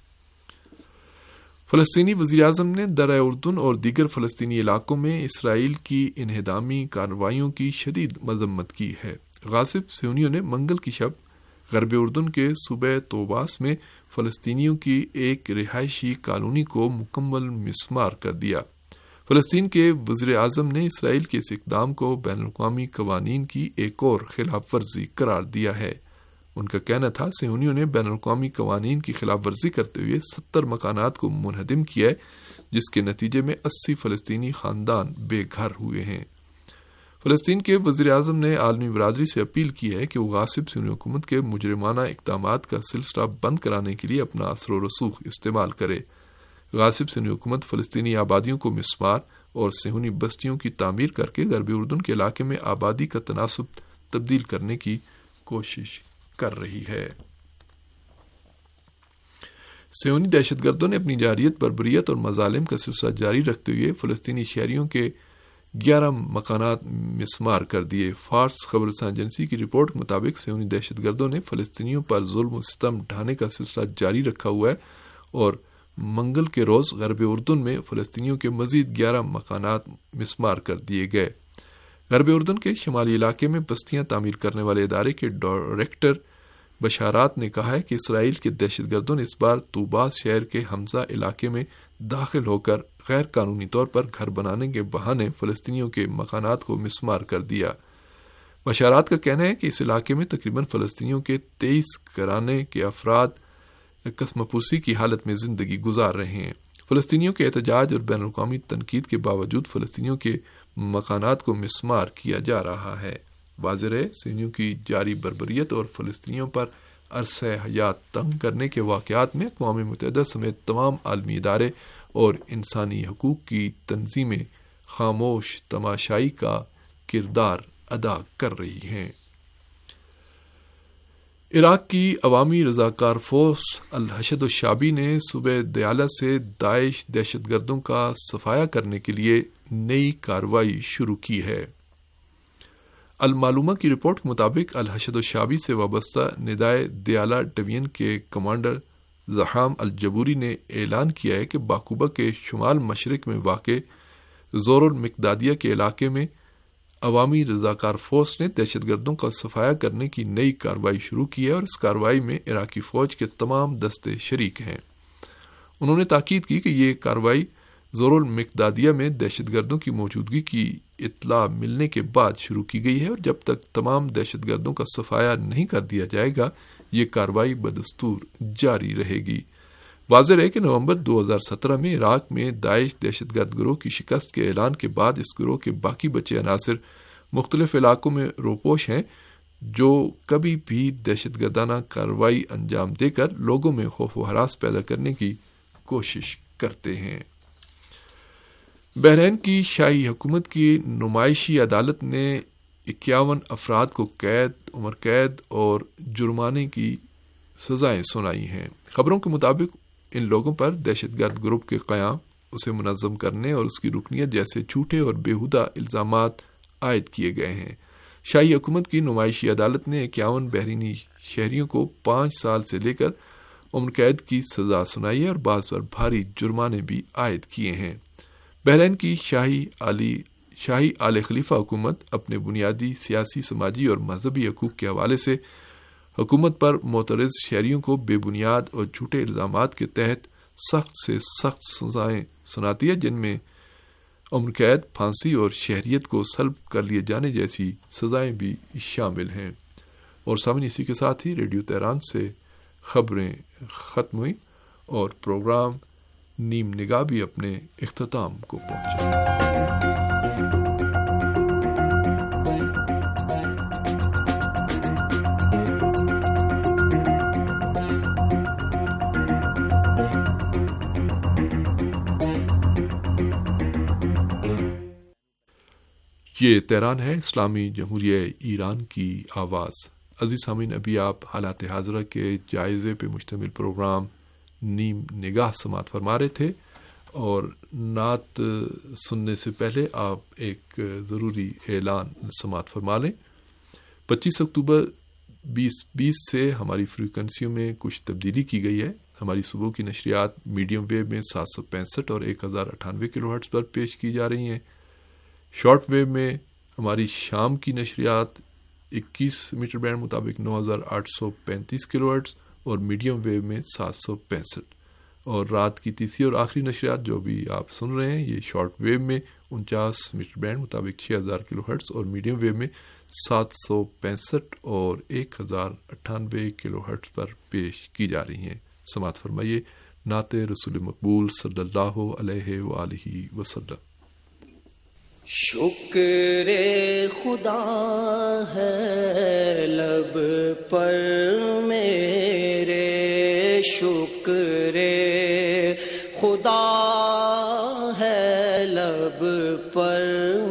فلسطینی وزیراعظم نے درہ اردن اور دیگر فلسطینی علاقوں میں اسرائیل کی انہدامی کارروائیوں کی شدید مذمت کی ہے۔ غاصب صہیونیوں نے منگل کی شب غرب اردن کے صوبہ طوباس میں فلسطینیوں کی ایک رہائشی کالونی کو مکمل مسمار کر دیا۔ فلسطین کے وزیر اعظم نے اسرائیل کے اس اقدام کو بین الاقوامی قوانین کی ایک اور خلاف ورزی قرار دیا ہے۔ ان کا کہنا تھا صہیونیوں نے بین الاقوامی قوانین کی خلاف ورزی کرتے ہوئے ستر مکانات کو منہدم کیا ہے، جس کے نتیجے میں اسی فلسطینی خاندان بے گھر ہوئے ہیں۔ فلسطین کے وزیر اعظم نے عالمی برادری سے اپیل کی ہے کہ وہ غاصب صہیونی حکومت کے مجرمانہ اقدامات کا سلسلہ بند کرانے کے لیے اپنا اثر و رسوخ استعمال کرے۔ غاصب صہیونی حکومت فلسطینی آبادیوں کو مسمار اور صہیونی بستیوں کی تعمیر کر کے غربی اردن کے علاقے میں آبادی کا تناسب تبدیل کرنے کی کوشش کر رہی ہے۔ صہیونی دہشت گردوں نے اپنی جارحیت، بربریت اور مظالم کا سلسلہ جاری رکھتے ہوئے فلسطینی شہریوں کے گیارہ مکانات مسمار کر دیے۔ فارس خبر رساں ایجنسی کی رپورٹ کے مطابق صہیونی دہشت گردوں نے فلسطینیوں پر ظلم و ستم ڈھانے کا سلسلہ جاری رکھا ہوا ہے اور منگل کے روز غرب اردن میں فلسطینیوں کے مزید گیارہ مکانات مسمار کر دیے گئے۔ غرب اردن کے شمالی علاقے میں بستیاں تعمیر کرنے والے ادارے کے ڈائریکٹر بشارات نے کہا ہے کہ اسرائیل کے دہشت گردوں نے اس بار طوباس شہر کے حمزہ علاقے میں داخل ہو کر غیر قانونی طور پر گھر بنانے کے بہانے فلسطینیوں کے مکانات کو مسمار کر دیا۔ بشارات کا کہنا ہے کہ اس علاقے میں تقریباً فلسطینیوں کے تیئیس گھرانے کے افراد کسمپوسی کی حالت میں زندگی گزار رہے ہیں۔ فلسطینیوں کے احتجاج اور بین الاقوامی تنقید کے باوجود فلسطینیوں کے مکانات کو مسمار کیا جا رہا ہے۔ واضح رہے صہیونیوں کی جاری بربریت اور فلسطینیوں پر عرصہ حیات تنگ کرنے کے واقعات میں اقوام متحدہ سمیت تمام عالمی ادارے اور انسانی حقوق کی تنظیمیں خاموش تماشائی کا کردار ادا کر رہی ہیں۔ عراق کی عوامی رضاکار فورس الحشد الشعبی نے صوبہ دیالہ سے داعش دہشت گردوں کا صفایا کرنے کے لیے نئی کارروائی شروع کی ہے۔ المعلومہ کی رپورٹ کے مطابق الحشد الشعبی سے وابستہ ندائے دیالہ ڈویژن کے کمانڈر زحام الجبوری نے اعلان کیا ہے کہ باکوبا کے شمال مشرق میں واقع زور المقدادیہ کے علاقے میں عوامی رضاکار فورس نے دہشت گردوں کا صفایا کرنے کی نئی کارروائی شروع کی ہے اور اس کارروائی میں عراقی فوج کے تمام دستے شریک ہیں۔ انہوں نے تاکید کی کہ یہ کارروائی زور المقدادیہ میں دہشت گردوں کی موجودگی کی اطلاع ملنے کے بعد شروع کی گئی ہے اور جب تک تمام دہشت گردوں کا صفایا نہیں کر دیا جائے گا یہ کارروائی بدستور جاری رہے گی۔ واضح ہے کہ نومبر دو ہزار سترہ میں عراق میں داعش دہشت گرد گروہ کی شکست کے اعلان کے بعد اس گروہ کے باقی بچے عناصر مختلف علاقوں میں روپوش ہیں جو کبھی بھی دہشت گردانہ کارروائی انجام دے کر لوگوں میں خوف و ہراس پیدا کرنے کی کوشش کرتے ہیں۔ بحرین کی شاہی حکومت کی نمائشی عدالت نے اکیاون افراد کو قید، عمر قید اور جرمانے کی سزائیں سنائی ہیں۔ خبروں کے مطابق ان لوگوں پر دہشت گرد گروپ کے قیام، اسے منظم کرنے اور اس کی رکنیت جیسے جھوٹے اور بیہودہ الزامات عائد کیے گئے ہیں۔ شاہی حکومت کی نمائشی عدالت نے اکیاون بحرینی شہریوں کو پانچ سال سے لے کر عمر قید کی سزا سنائی ہے اور بعض پر بھاری جرمانے بھی عائد کیے ہیں۔ بحرین کی شاہی علی شاہی آل خلیفہ حکومت اپنے بنیادی سیاسی، سماجی اور مذہبی حقوق کے حوالے سے حکومت پر معترض شہریوں کو بے بنیاد اور جھوٹے الزامات کے تحت سخت سے سخت سزائیں سناتی ہے، جن میں عمر قید، پھانسی اور شہریت کو سلب کر لیے جانے جیسی سزائیں بھی شامل ہیں۔ اور سامنے اسی کے ساتھ ہی ریڈیو تہران سے خبریں ختم ہوئیں اور پروگرام نیم نگاہ بھی اپنے اختتام کو پہنچا۔ یہ تہران ہے، اسلامی جمہوریہ ایران کی آواز۔ عزیز سامعین، ابھی آپ حالات حاضرہ کے جائزے پہ مشتمل پروگرام نیم نگاہ سماعت فرما رہے تھے، اور نعت سننے سے پہلے آپ ایک ضروری اعلان سماعت فرما لیں۔ پچیس اکتوبر بیس بیس سے ہماری فریکوینسیوں میں کچھ تبدیلی کی گئی ہے۔ ہماری صبح کی نشریات میڈیم ویو میں سات سو پینسٹھ اور ایک ہزار اٹھانوے کلو ہرٹز پر پیش کی جا رہی ہیں۔ شارٹ ویو میں ہماری شام کی نشریات اکیس میٹر بینڈ مطابق نو ہزار آٹھ سو پینتیس کلو ہرٹز اور میڈیم ویو میں سات سو پینسٹھ، اور رات کی تیسری اور آخری نشریات جو بھی آپ سن رہے ہیں یہ شارٹ ویو میں انچاس میٹر بینڈ مطابق چھ ہزار کلو ہرٹز اور میڈیم ویو میں سات سو پینسٹھ اور ایک ہزار اٹھانوے کلو ہرٹز پر پیش کی جا رہی ہیں۔ سماعت فرمائیے نعت رسول مقبول صلی اللہ علیہ وآلہ وسلم۔ شکر خدا ہے لب پر میرے، شکر خدا ہے لب پر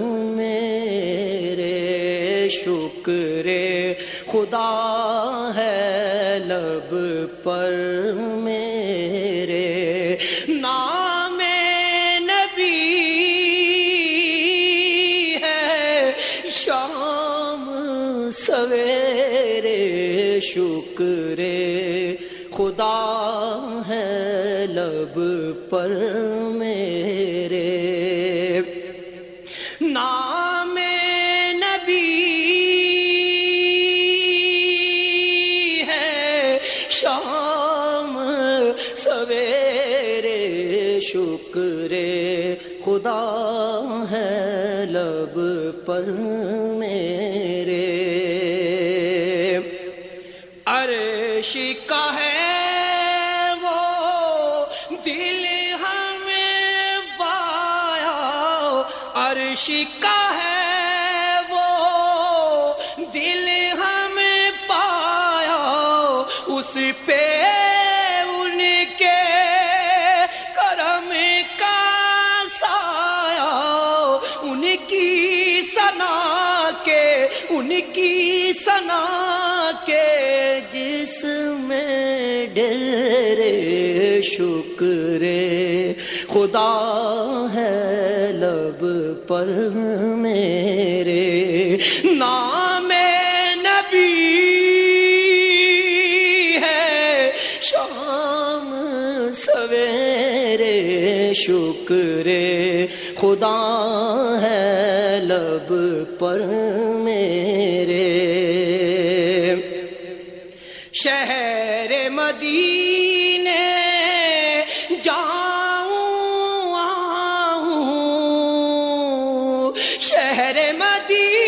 میرے، شکر خدا ہے لب پر میرے، نام شام سویرے، شکر خدا ہے لب پر میرے، نام نبی ہے شام سویرے، شکر خدا ہے لب پر میرے، عرش کا ہے وہ دل ہمیں پایا، عرش کا ہے وہ دل ہمیں پایا، اس پہ ان کے کرم کا سایہ، ان کی ثنا کے ان کی ثنا کے جس میں ڈیرے، شکر خدا ہے لب پر میرے، نام نبی ہے شام سویرے، شکر خدا ہے لب پر میرے، شہر مدینے جاؤں آؤں، شہر مدینے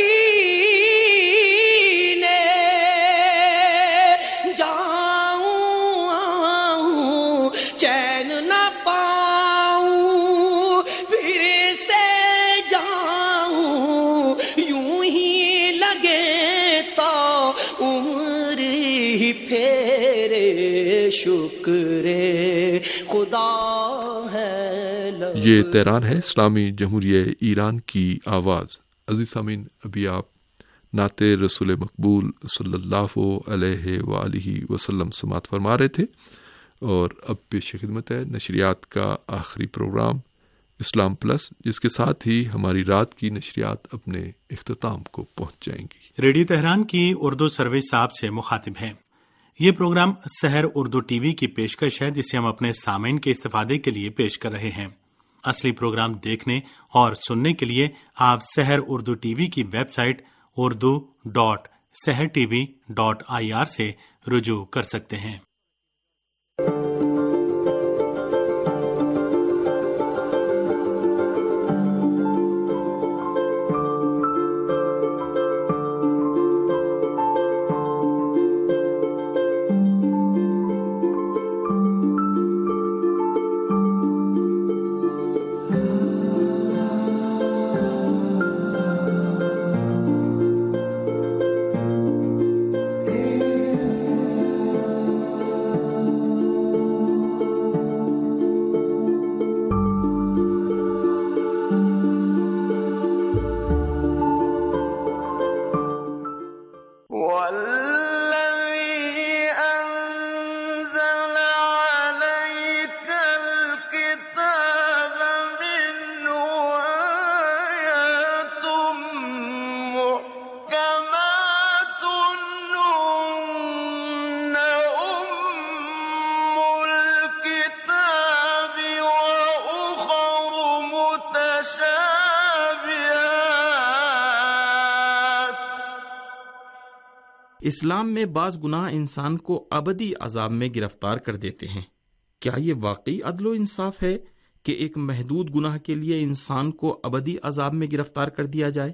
جاؤں آؤں، چین نہ پاؤں پھر سے جاؤں، یوں ہی لگے تو عمر ہی پھیرے، شکر خدا ہے لب۔ یہ تہران ہے، اسلامی جمہوریہ ایران کی آواز۔ عزیز سامعین، ابھی آپ نعت رسول مقبول صلی اللہ علیہ وآلہ وسلم سماعت فرما رہے تھے، اور اب پیش خدمت ہے نشریات کا آخری پروگرام اسلام پلس، جس کے ساتھ ہی ہماری رات کی نشریات اپنے اختتام کو پہنچ جائیں گی۔ ریڈیو تہران کی اردو سروس آپ سے مخاطب ہیں۔ یہ programme Sahar Urdu T V کی پیشکش ہے، جسے ہم اپنے سامعین کے استفادے کے لیے پیش کر رہے ہیں۔ اصلی پروگرام دیکھنے اور سننے کے لیے آپ سحر اردو ٹی وی کی website Urdu dot Sahar T V dot I R سے رجوع کر سکتے ہیں۔ اسلام میں بعض گناہ انسان کو ابدی عذاب میں گرفتار کر دیتے ہیں۔ کیا یہ واقعی عدل و انصاف ہے کہ ایک محدود گناہ کے لیے انسان کو ابدی عذاب میں گرفتار کر دیا جائے؟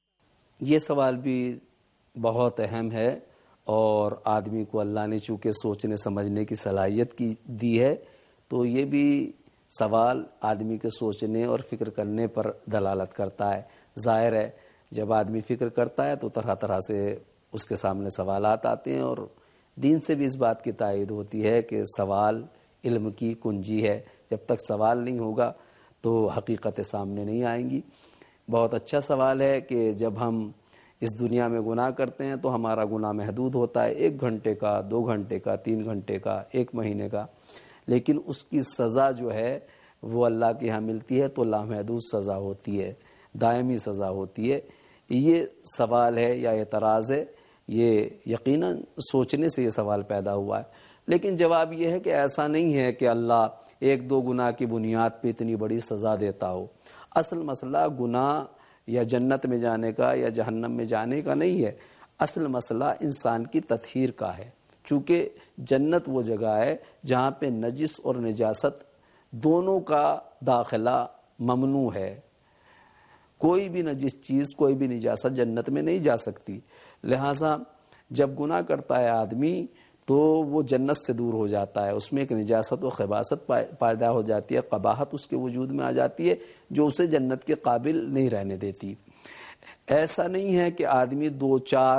یہ سوال بھی بہت اہم ہے، اور آدمی کو اللہ نے چونکہ سوچنے سمجھنے کی صلاحیت کی دی ہے، تو یہ بھی سوال آدمی کے سوچنے اور فکر کرنے پر دلالت کرتا ہے۔ ظاہر ہے جب آدمی فکر کرتا ہے تو طرح طرح سے اس کے سامنے سوالات آتے ہیں، اور دین سے بھی اس بات کی تائید ہوتی ہے کہ سوال علم کی کنجی ہے۔ جب تک سوال نہیں ہوگا تو حقیقتیں سامنے نہیں آئیں گی۔ بہت اچھا سوال ہے کہ جب ہم اس دنیا میں گناہ کرتے ہیں تو ہمارا گناہ محدود ہوتا ہے، ایک گھنٹے کا، دو گھنٹے کا، تین گھنٹے کا، ایک مہینے کا، لیکن اس کی سزا جو ہے وہ اللہ کے ہاں ملتی ہے تو لامحدود سزا ہوتی ہے، دائمی سزا ہوتی ہے۔ یہ سوال ہے یا اعتراض ہے، یہ یقیناً سوچنے سے یہ سوال پیدا ہوا ہے، لیکن جواب یہ ہے کہ ایسا نہیں ہے کہ اللہ ایک دو گناہ کی بنیاد پہ اتنی بڑی سزا دیتا ہو۔ اصل مسئلہ گناہ یا جنت میں جانے کا یا جہنم میں جانے کا نہیں ہے، اصل مسئلہ انسان کی تطہیر کا ہے، چونکہ جنت وہ جگہ ہے جہاں پہ نجس اور نجاست دونوں کا داخلہ ممنوع ہے۔ کوئی بھی نجس چیز، کوئی بھی نجاست جنت میں نہیں جا سکتی، لہٰذا جب گناہ کرتا ہے آدمی تو وہ جنت سے دور ہو جاتا ہے، اس میں ایک نجاست و خباثت پیدا ہو جاتی ہے، قباحت اس کے وجود میں آ جاتی ہے جو اسے جنت کے قابل نہیں رہنے دیتی۔ ایسا نہیں ہے کہ آدمی دو چار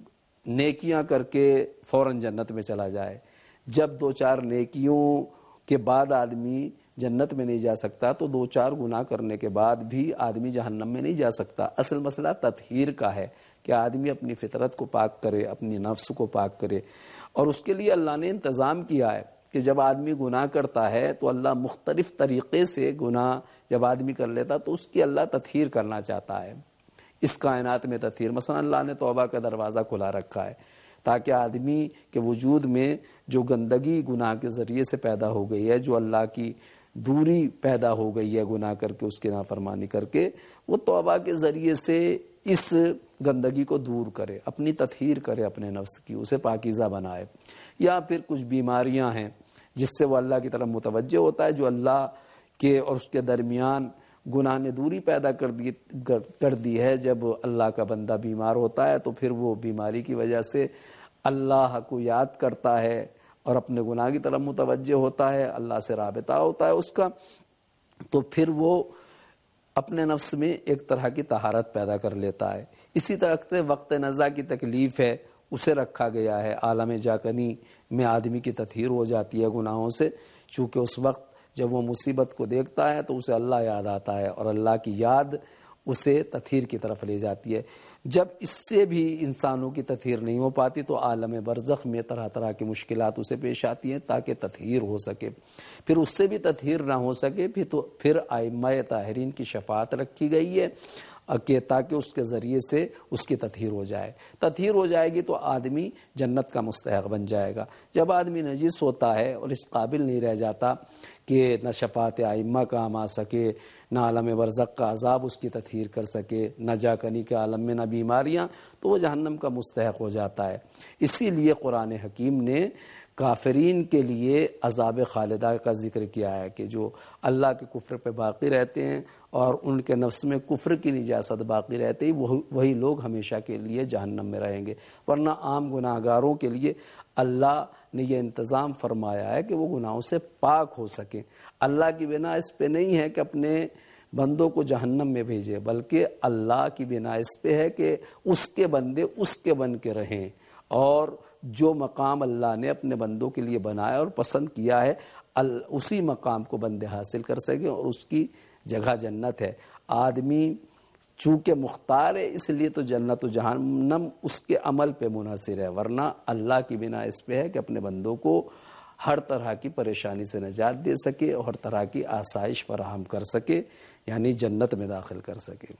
نیکیاں کر کے فوراً جنت میں چلا جائے۔ جب دو چار نیکیوں کے بعد آدمی جنت میں نہیں جا سکتا تو دو چار گناہ کرنے کے بعد بھی آدمی جہنم میں نہیں جا سکتا۔ اصل مسئلہ تطہیر کا ہے کہ آدمی اپنی فطرت کو پاک کرے، اپنی نفس کو پاک کرے، اور اس کے لیے اللہ نے انتظام کیا ہے کہ جب آدمی گناہ کرتا ہے تو اللہ مختلف طریقے سے گناہ جب آدمی کر لیتا تو اس کی اللہ تطہیر کرنا چاہتا ہے۔ اس کائنات میں تطہیر، مثلا اللہ نے توبہ کا دروازہ کھلا رکھا ہے تاکہ آدمی کے وجود میں جو گندگی گناہ کے ذریعے سے پیدا ہو گئی ہے، جو اللہ کی دوری پیدا ہو گئی ہے گناہ کر کے، اس کی نافرمانی کر کے، وہ توبہ کے ذریعے سے اس گندگی کو دور کرے، اپنی تطہیر کرے، اپنے نفس کی، اسے پاکیزہ بنائے۔ یا پھر کچھ بیماریاں ہیں جس سے وہ اللہ کی طرف متوجہ ہوتا ہے، جو اللہ کے اور اس کے درمیان گناہ نے دوری پیدا کر دی کر دی ہے۔ جب اللہ کا بندہ بیمار ہوتا ہے تو پھر وہ بیماری کی وجہ سے اللہ کو یاد کرتا ہے اور اپنے گناہ کی طرف متوجہ ہوتا ہے، اللہ سے رابطہ ہوتا ہے اس کا، تو پھر وہ اپنے نفس میں ایک طرح کی طہارت پیدا کر لیتا ہے۔ اسی طرح سے وقت نزا کی تکلیف ہے، اسے رکھا گیا ہے۔ عالم جاکنی میں آدمی کی تطہیر ہو جاتی ہے گناہوں سے، چونکہ اس وقت جب وہ مصیبت کو دیکھتا ہے تو اسے اللہ یاد آتا ہے، اور اللہ کی یاد اسے تطہیر کی طرف لے جاتی ہے۔ جب اس سے بھی انسانوں کی تطہیر نہیں ہو پاتی تو عالم برزخ میں طرح طرح کی مشکلات اسے پیش آتی ہیں تاکہ تطہیر ہو سکے۔ پھر اس سے بھی تطہیر نہ ہو سکے پھر تو پھر ائمہ طاہرین کی شفاعت رکھی گئی ہے کہ تاکہ اس کے ذریعے سے اس کی تطہیر ہو جائے۔ تطہیر ہو جائے گی تو آدمی جنت کا مستحق بن جائے گا۔ جب آدمی نجس ہوتا ہے اور اس قابل نہیں رہ جاتا کہ نہ شفاعت ائمہ کام آ سکے، نہ عالم برزخ کا عذاب اس کی تطہیر کر سکے، نہ جاکنی کے عالم میں نہ بیماریاں، تو وہ جہنم کا مستحق ہو جاتا ہے۔ اسی لیے قرآن حکیم نے کافرین کے لیے عذاب خالدہ کا ذکر کیا ہے کہ جو اللہ کے کفر پہ باقی رہتے ہیں اور ان کے نفس میں کفر کی نجاست باقی رہتے ہی وہی لوگ ہمیشہ کے لیے جہنم میں رہیں گے، ورنہ عام گناہ گاروں کے لیے اللہ نے یہ انتظام فرمایا ہے کہ وہ گناہوں سے پاک ہو سکیں۔ اللہ کی بنا اس پہ نہیں ہے کہ اپنے بندوں کو جہنم میں بھیجے، بلکہ اللہ کی بنا اس پہ ہے کہ اس کے بندے اس کے بن کے رہیں، اور جو مقام اللہ نے اپنے بندوں کے لیے بنایا اور پسند کیا ہے اسی مقام کو بندے حاصل کر سکیں، اور اس کی جگہ جنت ہے۔ آدمی چونکہ مختار ہے اس لیے تو جنت و جہنم اس کے عمل پہ منحصر ہے، ورنہ اللہ کی بنا اس پہ ہے کہ اپنے بندوں کو ہر طرح کی پریشانی سے نجات دے سکے اور ہر طرح کی آسائش فراہم کر سکے، یعنی جنت میں داخل کر سکے۔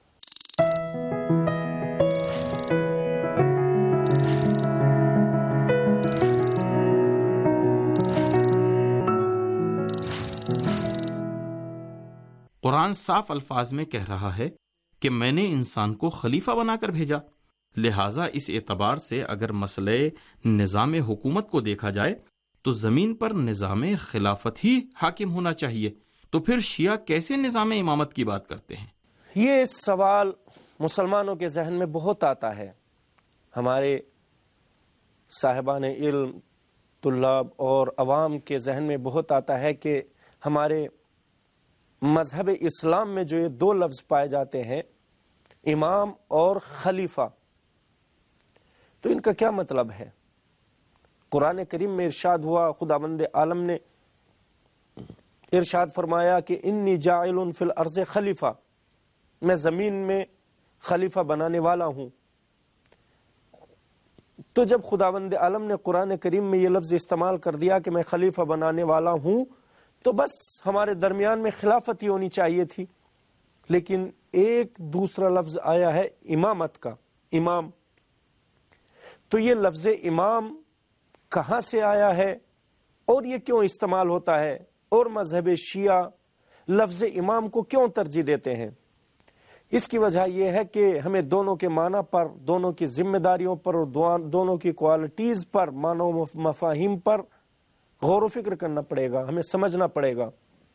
قرآن صاف الفاظ میں کہہ رہا ہے کہ میں نے انسان کو خلیفہ بنا کر بھیجا، لہٰذا اس اعتبار سے اگر مسئلہ نظام حکومت کو دیکھا جائے تو زمین پر نظام خلافت ہی حاکم ہونا چاہیے، تو پھر شیعہ کیسے نظام امامت کی بات کرتے ہیں؟ یہ سوال مسلمانوں کے ذہن میں بہت آتا ہے۔ ہمارے صاحبان علم، طلاب اور عوام کے ذہن میں بہت آتا ہے کہ ہمارے مذہب اسلام میں جو یہ دو لفظ پائے جاتے ہیں، امام اور خلیفہ، تو ان کا کیا مطلب ہے؟ قرآن کریم میں ارشاد ہوا، خداوند عالم نے ارشاد فرمایا کہ انی جاعل فی الارض خلیفہ، میں زمین میں خلیفہ بنانے والا ہوں۔ تو جب خداوند عالم نے قرآن کریم میں یہ لفظ استعمال کر دیا کہ میں خلیفہ بنانے والا ہوں، تو بس ہمارے درمیان میں خلافت ہی ہونی چاہیے تھی، لیکن ایک دوسرا لفظ آیا ہے امامت کا، امام۔ تو یہ لفظ امام کہاں سے آیا ہے اور یہ کیوں استعمال ہوتا ہے، اور مذہب شیعہ لفظ امام کو کیوں ترجیح دیتے ہیں؟ اس کی وجہ یہ ہے کہ ہمیں دونوں کے معنی پر، دونوں کی ذمہ داریوں پر اور دونوں کی کوالٹیز پر، معنی و مفاہیم پر غور و فکر کرنا پڑے گا، ہمیں سمجھنا پڑے گا۔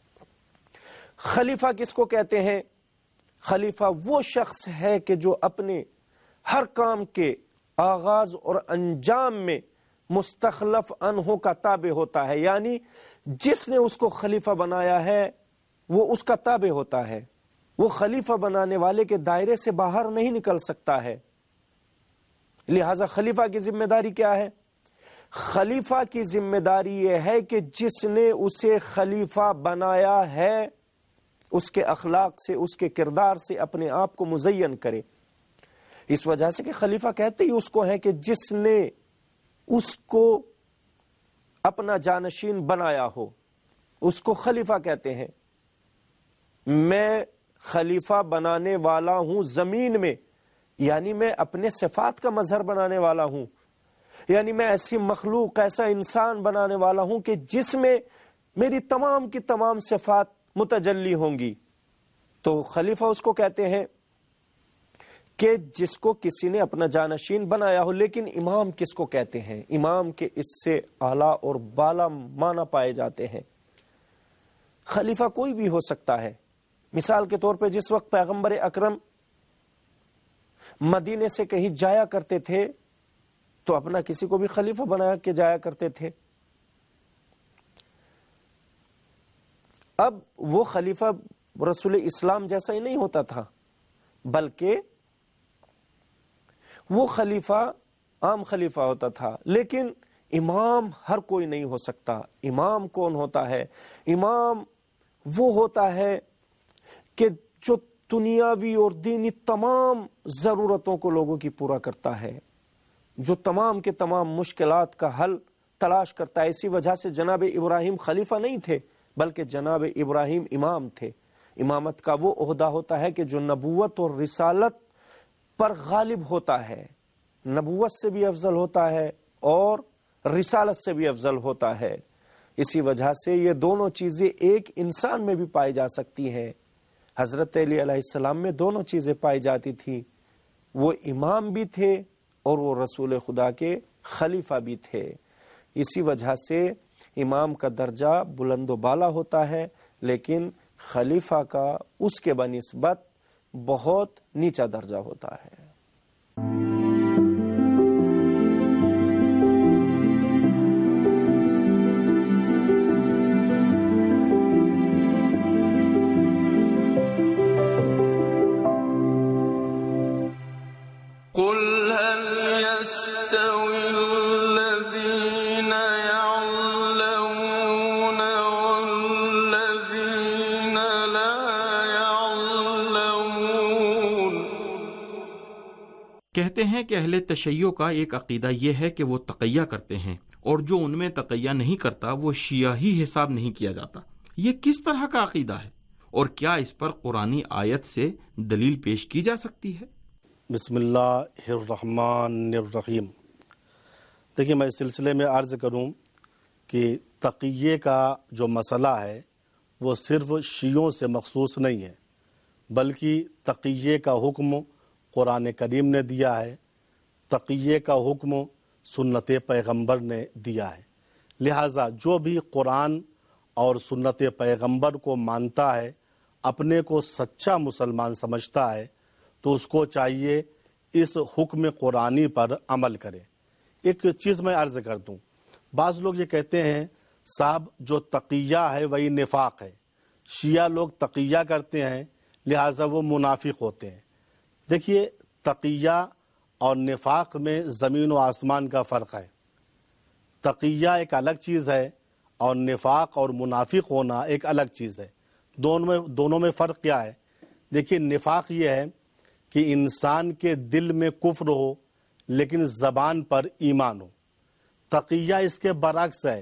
خلیفہ کس کو کہتے ہیں؟ خلیفہ وہ شخص ہے کہ جو اپنے ہر کام کے آغاز اور انجام میں مستخلف عنہ کا تابع ہوتا ہے، یعنی جس نے اس کو خلیفہ بنایا ہے وہ اس کا تابع ہوتا ہے، وہ خلیفہ بنانے والے کے دائرے سے باہر نہیں نکل سکتا ہے۔ لہذا خلیفہ کی ذمہ داری کیا ہے؟ خلیفہ کی ذمہ داری یہ ہے کہ جس نے اسے خلیفہ بنایا ہے اس کے اخلاق سے، اس کے کردار سے اپنے آپ کو مزین کرے۔ اس وجہ سے کہ خلیفہ کہتے ہی اس کو ہے کہ جس نے اس کو اپنا جانشین بنایا ہو، اس کو خلیفہ کہتے ہیں۔ میں خلیفہ بنانے والا ہوں زمین میں، یعنی میں اپنے صفات کا مظہر بنانے والا ہوں، یعنی میں ایسی مخلوق، ایسا انسان بنانے والا ہوں کہ جس میں میری تمام کی تمام صفات متجلی ہوں گی۔ تو خلیفہ اس کو کہتے ہیں کہ جس کو کسی نے اپنا جانشین بنایا ہو۔ لیکن امام کس کو کہتے ہیں؟ امام کے اس سے اعلیٰ اور بالا معنی پائے جاتے ہیں۔ خلیفہ کوئی بھی ہو سکتا ہے۔ مثال کے طور پہ جس وقت پیغمبر اکرم مدینے سے کہیں جایا کرتے تھے تو اپنا کسی کو بھی خلیفہ بنا کے جایا کرتے تھے۔ اب وہ خلیفہ رسول اسلام جیسا ہی نہیں ہوتا تھا، بلکہ وہ خلیفہ عام خلیفہ ہوتا تھا۔ لیکن امام ہر کوئی نہیں ہو سکتا۔ امام کون ہوتا ہے؟ امام وہ ہوتا ہے کہ جو دنیاوی اور دینی تمام ضرورتوں کو لوگوں کی پورا کرتا ہے، جو تمام کے تمام مشکلات کا حل تلاش کرتا ہے۔ اسی وجہ سے جناب ابراہیم خلیفہ نہیں تھے، بلکہ جناب ابراہیم امام تھے۔ امامت کا وہ عہدہ ہوتا ہے کہ جو نبوت اور رسالت پر غالب ہوتا ہے، نبوت سے بھی افضل ہوتا ہے اور رسالت سے بھی افضل ہوتا ہے۔ اسی وجہ سے یہ دونوں چیزیں ایک انسان میں بھی پائی جا سکتی ہیں، حضرت علی علیہ السلام میں دونوں چیزیں پائی جاتی تھیں، وہ امام بھی تھے اور وہ رسول خدا کے خلیفہ بھی تھے۔ اسی وجہ سے امام کا درجہ بلند و بالا ہوتا ہے، لیکن خلیفہ کا اس کے بنسبت بہت نیچا درجہ ہوتا ہے۔ قل هل يستوي الذين يعلمون والذين لا يعلمون۔ کہتے ہیں کہ اہل تشیع کا ایک عقیدہ یہ ہے کہ وہ تقیہ کرتے ہیں، اور جو ان میں تقیہ نہیں کرتا وہ شیعہ ہی حساب نہیں کیا جاتا۔ یہ کس طرح کا عقیدہ ہے، اور کیا اس پر قرآنی آیت سے دلیل پیش کی جا سکتی ہے؟ بسم اللہ الرحمن الرحیم۔ دیکھیں، میں اس سلسلے میں عرض کروں کہ تقیے کا جو مسئلہ ہے وہ صرف شیعوں سے مخصوص نہیں ہے، بلکہ تقیے کا حکم قرآن کریم نے دیا ہے، تقیے کا حکم سنت پیغمبر نے دیا ہے۔ لہٰذا جو بھی قرآن اور سنت پیغمبر کو مانتا ہے، اپنے کو سچا مسلمان سمجھتا ہے، تو اس کو چاہیے اس حکم قرآنی پر عمل کرے۔ ایک چیز میں عرض کر دوں، بعض لوگ یہ کہتے ہیں صاحب جو تقیہ ہے وہی نفاق ہے، شیعہ لوگ تقیہ کرتے ہیں لہٰذا وہ منافق ہوتے ہیں۔ دیکھیے، تقیہ اور نفاق میں زمین و آسمان کا فرق ہے۔ تقیہ ایک الگ چیز ہے اور نفاق اور منافق ہونا ایک الگ چیز ہے۔ دونوں میں دونوں میں فرق کیا ہے؟ دیکھیے، نفاق یہ ہے کہ انسان کے دل میں کفر ہو لیکن زبان پر ایمان ہو۔ تقیہ اس کے برعکس ہے،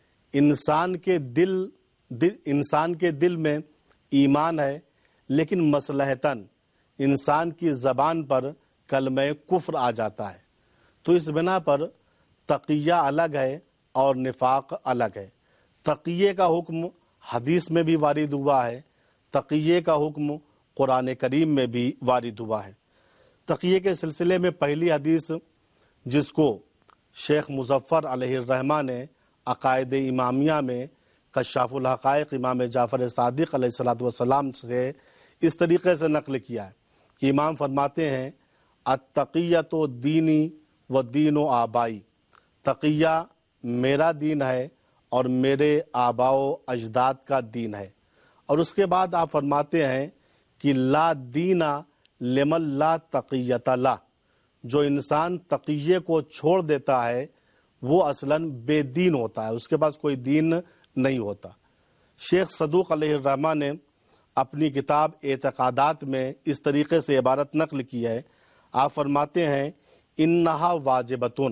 انسان کے دل, دل انسان کے دل میں ایمان ہے لیکن مصلحتاً انسان کی زبان پر کلمہ کفر آ جاتا ہے۔ تو اس بنا پر تقیہ الگ ہے اور نفاق الگ ہے۔ تقیے کا حکم حدیث میں بھی وارد ہوا ہے، تقیے کا حکم قرآن کریم میں بھی وارد ہوا ہے۔ تقیے کے سلسلے میں پہلی حدیث جس کو شیخ مظفر علیہ الرحمہ نے عقائد امامیہ میں کشاف الحقائق امام جعفر صادق علیہ الصلوۃ والسلام سے اس طریقے سے نقل کیا ہے کہ امام فرماتے ہیں التقیۃ دینی و دین و آبائی، تقیہ میرا دین ہے اور میرے آباء و اجداد کا دین ہے۔ اور اس کے بعد آپ فرماتے ہیں کہ لا دینا لمن لا تقیۃ لا، جو انسان تقیے کو چھوڑ دیتا ہے وہ اصلاً بے دین ہوتا ہے، اس کے پاس کوئی دین نہیں ہوتا۔ شیخ صدوق علیہ الرحمہ نے اپنی کتاب اعتقادات میں اس طریقے سے عبارت نقل کی ہے، آپ فرماتے ہیں انہا واجبتن،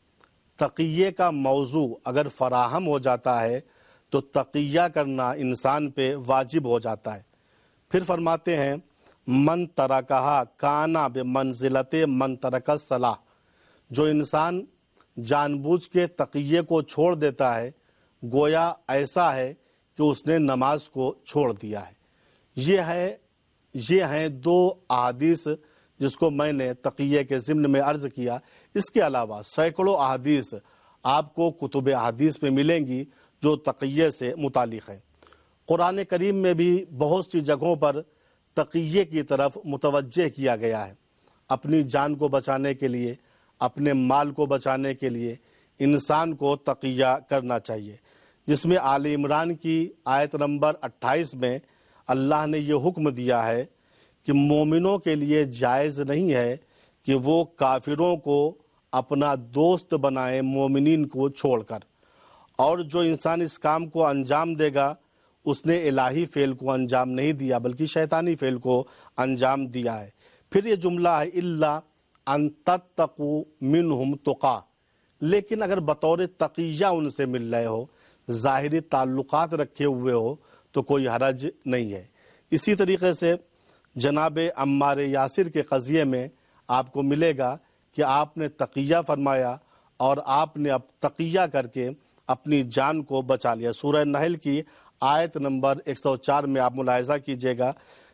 تقیے کا موضوع اگر فراہم ہو جاتا ہے تو تقیہ کرنا انسان پہ واجب ہو جاتا ہے۔ پھر فرماتے ہیں من ترکہا کانا بمنزلت من ترک الصلاۃ، جو انسان جان بوجھ کے تقیے کو چھوڑ دیتا ہے گویا ایسا ہے کہ اس نے نماز کو چھوڑ دیا ہے۔ یہ ہے یہ ہیں دو احادیث جس کو میں نے تقیے کے ضمن میں عرض کیا۔ اس کے علاوہ سینکڑوں احادیث آپ کو کتب احادیث میں ملیں گی جو تقیے سے متعلق ہیں۔ قرآن کریم میں بھی بہت سی جگہوں پر تقیے کی طرف متوجہ کیا گیا ہے۔ اپنی جان کو بچانے کے لیے، اپنے مال کو بچانے کے لیے انسان کو تقیہ کرنا چاہیے، جس میں آل عمران کی آیت نمبر اٹھائیس میں اللہ نے یہ حکم دیا ہے کہ مومنوں کے لیے جائز نہیں ہے کہ وہ کافروں کو اپنا دوست بنائیں مومنین کو چھوڑ کر، اور جو انسان اس کام کو انجام دے گا اس نے الہی فعل کو انجام نہیں دیا بلکہ شیطانی فعل کو انجام دیا ہے۔ پھر یہ جملہ ہے الا ان تتقوا منہم تقا، لیکن اگر بطور تقیہ ان سے مل رہے ہو، ظاہری تعلقات رکھے ہوئے ہو تو کوئی حرج نہیں ہے۔ اسی طریقے سے جناب عمار یاسر کے قضیے میں آپ کو ملے گا کہ آپ نے تقیہ فرمایا اور آپ نے اب تقیہ کر کے اپنی جان کو بچا لیا۔ سورہ نحل کی آیت نمبر ایک سو چار میں آپ ملاحظہ کیجئے گا،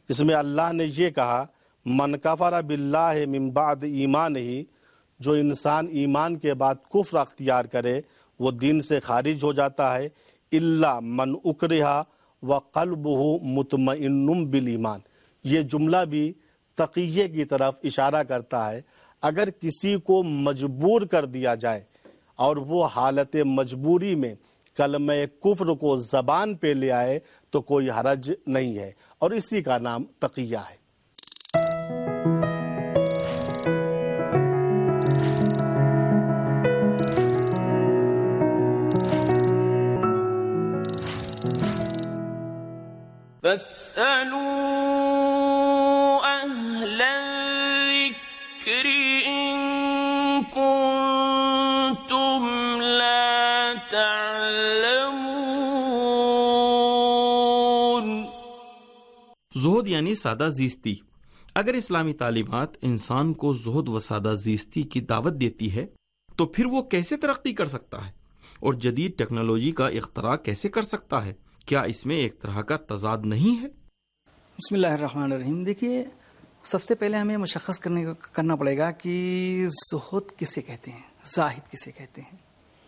جس میں اللہ نے یہ کہا من کفر باللہ من بعد ایمان ہی، جو انسان ایمان کے بعد کفر اختیار کرے وہ دین سے خارج ہو جاتا ہے، الا من اکرہ وقلبہ مطمئن بالایمان۔ یہ جملہ بھی تقیے کی طرف اشارہ کرتا ہے، اگر کسی کو مجبور کر دیا جائے اور وہ حالت مجبوری میں کلمہ کفر کو زبان پہ لے آئے تو کوئی حرج نہیں ہے، اور اسی کا نام تقیہ ہے۔ فاسألوا أهل الذكر إن كنتم لا تعلمون۔ زہد یعنی سادہ زیستی۔ اگر اسلامی تعلیمات انسان کو زہد و سادہ زیستی کی دعوت دیتی ہے تو پھر وہ کیسے ترقی کر سکتا ہے اور جدید ٹیکنالوجی کا اختراع کیسے کر سکتا ہے؟ کیا اس میں ایک طرح کا تضاد نہیں ہے؟ بسم اللہ الرحمن الرحیم۔ دیکھیے، سب سے پہلے ہمیں مشخص کرنے کرنا پڑے گا کہ زہد کسے کہتے ہیں، زاہد کسے کہتے ہیں۔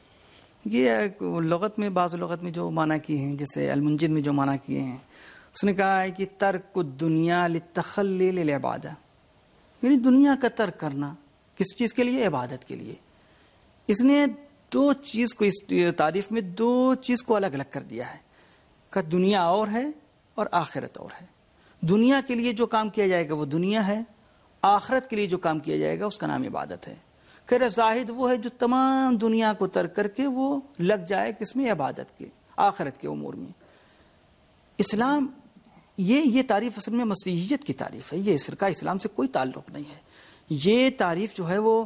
یہ لغت میں بعض لغت میں جو معنی کیے ہیں، جیسے المنجد میں جو معنی کیے ہیں، اس نے کہا ہے کہ ترک الدنیا للتخلی للعبادہ، یعنی دنیا کا ترک کرنا کس چیز کے لیے؟ عبادت کے لیے۔ اس نے دو چیز کو، اس تعریف میں دو چیز کو الگ الگ کر دیا ہے کہ دنیا اور ہے اور آخرت اور ہے۔ دنیا کے لیے جو کام کیا جائے گا وہ دنیا ہے، آخرت کے لیے جو کام کیا جائے گا اس کا نام عبادت ہے۔ کہ زاہد وہ ہے جو تمام دنیا کو ترک کر کے وہ لگ جائے کس میں؟ عبادت کے، آخرت کے امور میں۔ اسلام یہ یہ تعریف اصل میں مسیحیت کی تعریف ہے، یہ اس کا اسلام سے کوئی تعلق نہیں ہے۔ یہ تعریف جو ہے وہ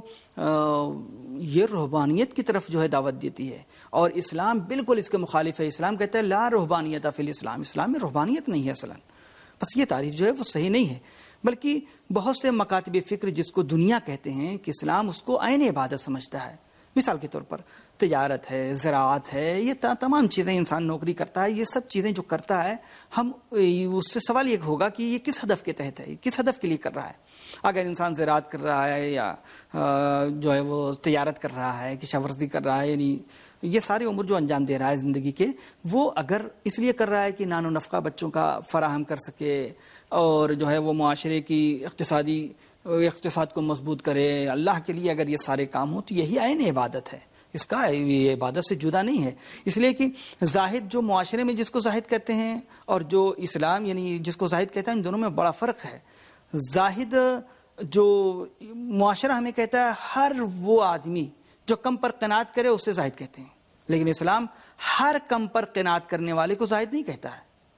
یہ رہبانیت کی طرف جو ہے دعوت دیتی ہے، اور اسلام بالکل اس کے مخالف ہے۔ اسلام کہتا ہے لا رہبانیت فی الاسلام، اسلام میں رہبانیت نہیں ہے اصلا۔ بس یہ تعریف جو ہے وہ صحیح نہیں ہے، بلکہ بہت سے مکاتب فکر جس کو دنیا کہتے ہیں کہ اسلام اس کو عین عبادت سمجھتا ہے۔ مثال کے طور پر تجارت ہے، زراعت ہے، یہ تمام چیزیں، انسان نوکری کرتا ہے، یہ سب چیزیں جو کرتا ہے، ہم اس سے سوال یہ ہوگا کہ یہ کس ہدف کے تحت ہے، کس ہدف کے لیے کر رہا ہے۔ اگر انسان زراعت کر رہا ہے یا جو ہے وہ تجارت کر رہا ہے، کشاورزی ورزی کر رہا ہے، یعنی یہ سارے امور جو انجام دے رہا ہے زندگی کے، وہ اگر اس لیے کر رہا ہے کہ نان و نفقہ بچوں کا فراہم کر سکے اور جو ہے وہ معاشرے کی اقتصادی اقتصاد کو مضبوط کرے، اللہ کے لیے اگر یہ سارے کام ہوں تو یہی عین عبادت ہے، اس کا یہ عبادت سے جدا نہیں ہے۔ اس لیے کہ زاہد جو معاشرے میں جس کو زاہد کہتے ہیں اور جو اسلام یعنی جس کو زاہد کہتا ہے، ان دونوں میں بڑا فرق ہے۔ زاہد جو معاشرہ ہمیں کہتا ہے ہر وہ آدمی جو کم پر قناعت کرے اسے زاہد کہتے ہیں، لیکن اسلام ہر کم پر قناعت کرنے والے کو زاہد نہیں کہتا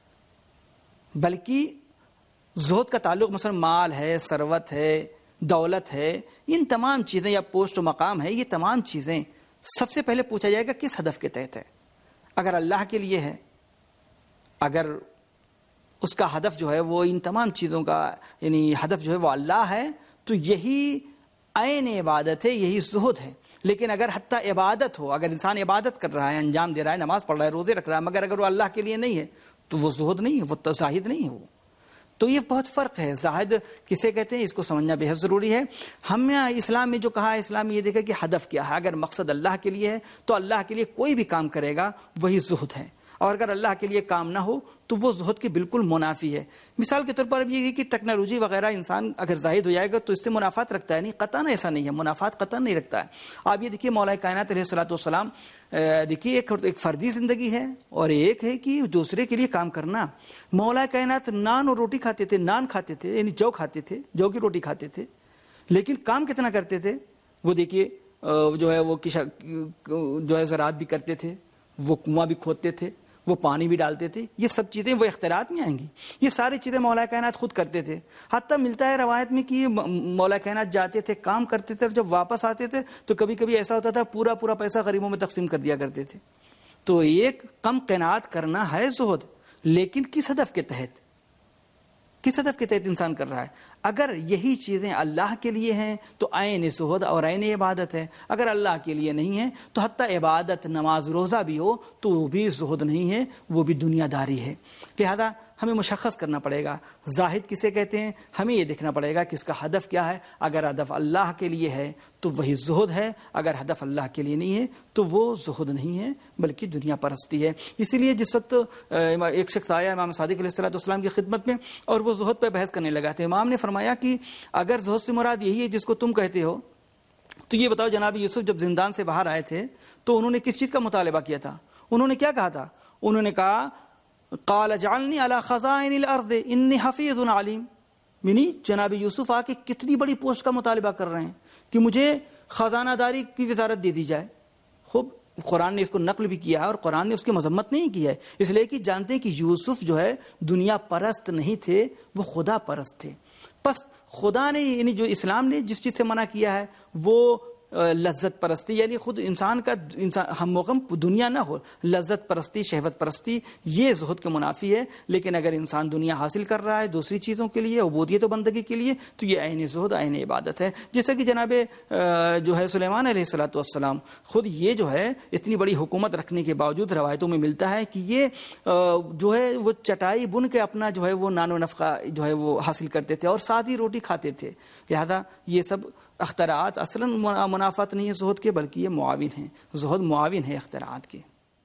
ہے، بلکہ زہد کا تعلق مثلا مال ہے، ثروت ہے، دولت ہے، ان تمام چیزیں، یا پوسٹ و مقام ہے، یہ تمام چیزیں سب سے پہلے پوچھا جائے گا کس ہدف کے تحت ہے۔ اگر اللہ کے لیے ہے، اگر اس کا ہدف جو ہے وہ ان تمام چیزوں کا یعنی ہدف جو ہے وہ اللہ ہے، تو یہی عین عبادت ہے، یہی زہد ہے۔ لیکن اگر حتیٰ عبادت ہو، اگر انسان عبادت کر رہا ہے، انجام دے رہا ہے، نماز پڑھ رہا ہے، روزے رکھ رہا ہے، مگر اگر وہ اللہ کے لیے نہیں ہے تو وہ زہد نہیں ہے، وہ زاہد نہیں ہے۔ وہ تو یہ بہت فرق ہے۔ زاہد کسے کہتے ہیں اس کو سمجھنا بے حد ضروری ہے۔ ہم نے اسلام میں جو کہا ہے، اسلام میں یہ دیکھا کہ ہدف کیا ہے۔ اگر مقصد اللہ کے لیے ہے تو اللہ کے لیے کوئی بھی کام کرے گا وہی زہد ہے، اور اگر اللہ کے لیے کام نہ ہو تو وہ زہد کے بالکل منافی ہے۔ مثال کے طور پر اب یہ ہے کہ ٹیکنالوجی وغیرہ انسان اگر زاہد ہو جائے گا تو اس سے منافعات رکھتا ہے، نہیں، قطعاً ایسا نہیں ہے، منافعات قطعاً نہیں رکھتا ہے۔ آپ یہ دیکھیے مولا کائنات علیہ الصلوۃ والسلام، دیکھیے ایک ایک فردی زندگی ہے اور ایک ہے کہ دوسرے کے لیے کام کرنا۔ مولا کائنات نان اور روٹی کھاتے تھے، نان کھاتے تھے، یعنی جو کھاتے تھے، جو کی روٹی کھاتے تھے، لیکن کام کتنا کرتے تھے؟ وہ دیکھیے جو ہے وہ جو ہے زراعت بھی کرتے تھے، وہ کنواں بھی کھودتے تھے، وہ پانی بھی ڈالتے تھے۔ یہ سب چیزیں وہ اختیارات میں آئیں گی، یہ ساری چیزیں مولا کائنات خود کرتے تھے۔ حتیٰ ملتا ہے روایت میں کہ مولا کائنات جاتے تھے، کام کرتے تھے، اور جب واپس آتے تھے تو کبھی کبھی ایسا ہوتا تھا پورا پورا پیسہ غریبوں میں تقسیم کر دیا کرتے تھے۔ تو ایک کم قناعت کرنا ہے زہد، لیکن کس ہدف کے تحت، کس ہدف کے تحت انسان کر رہا ہے؟ اگر یہی چیزیں اللہ کے لیے ہیں تو عین زہد اور عین عبادت ہے، اگر اللہ کے لیے نہیں ہیں تو حتیٰ عبادت نماز روزہ بھی ہو تو وہ بھی زہد نہیں ہے، وہ بھی دنیا داری ہے۔ لہذا ہمیں مشخص کرنا پڑے گا زاہد کسے کہتے ہیں، ہمیں یہ دیکھنا پڑے گا کہ اس کا ہدف کیا ہے۔ اگر ہدف اللہ کے لیے ہے تو وہی زہد ہے، اگر ہدف اللہ کے لیے نہیں ہے تو وہ زہد نہیں ہے بلکہ دنیا پرستی ہے۔ اسی لیے جس وقت ایک شخص آیا امام صادق علیہ الصلوۃ والسلام کی خدمت میں اور وہ زہد پہ بحث کرنے لگا تھا، امام نے فرمایا کہ اگر زہد سے مراد یہی ہے جس کو تم کہتے ہو تو یہ بتاؤ جناب یوسف جب زندان سے باہر آئے تھے تو انہوں نے کس چیز کا مطالبہ کیا تھا؟ انہوں نے کیا کہا تھا؟ انہوں نے کہا قال اجعلنی علی خزائن الارض انی حفیظ علیم، یعنی جناب یوسف آ کے کتنی بڑی پوسٹ کا مطالبہ کر رہے ہیں کہ مجھے خزانہ داری کی وزارت دے دی جائے۔ خوب قرآن نے اس کو نقل بھی کیا ہے اور قرآن نے اس کی مذمت نہیں کی ہے، اس لیے کہ جانتے ہیں کہ یوسف جو ہے دنیا پرست نہیں تھے، وہ خدا پرست تھے۔ پس خدا نے یعنی جو اسلام نے جس چیز سے منع کیا ہے وہ لذت پرستی، یعنی خود انسان کا انسان ہم موقم دنیا نہ ہو، لذت پرستی، شہوت پرستی، یہ زہد کے منافی ہے۔ لیکن اگر انسان دنیا حاصل کر رہا ہے دوسری چیزوں کے لیے، عبودیت و بندگی کے لیے، تو یہ عین زہد عین عبادت ہے۔ جیسا کہ جناب جو ہے سلیمان علیہ الصلوۃ والسلام خود یہ جو ہے اتنی بڑی حکومت رکھنے کے باوجود روایتوں میں ملتا ہے کہ یہ جو ہے وہ چٹائی بن کے اپنا جو ہے وہ نان و نفقہ جو ہے وہ حاصل کرتے تھے اور سادی روٹی کھاتے تھے۔ لہذا یہ سب اختراعات اصلاً منافات نہیں ہے زہد کے، بلکہ یہ معاون ہیں، زہد معاون ہے اختراعات کے۔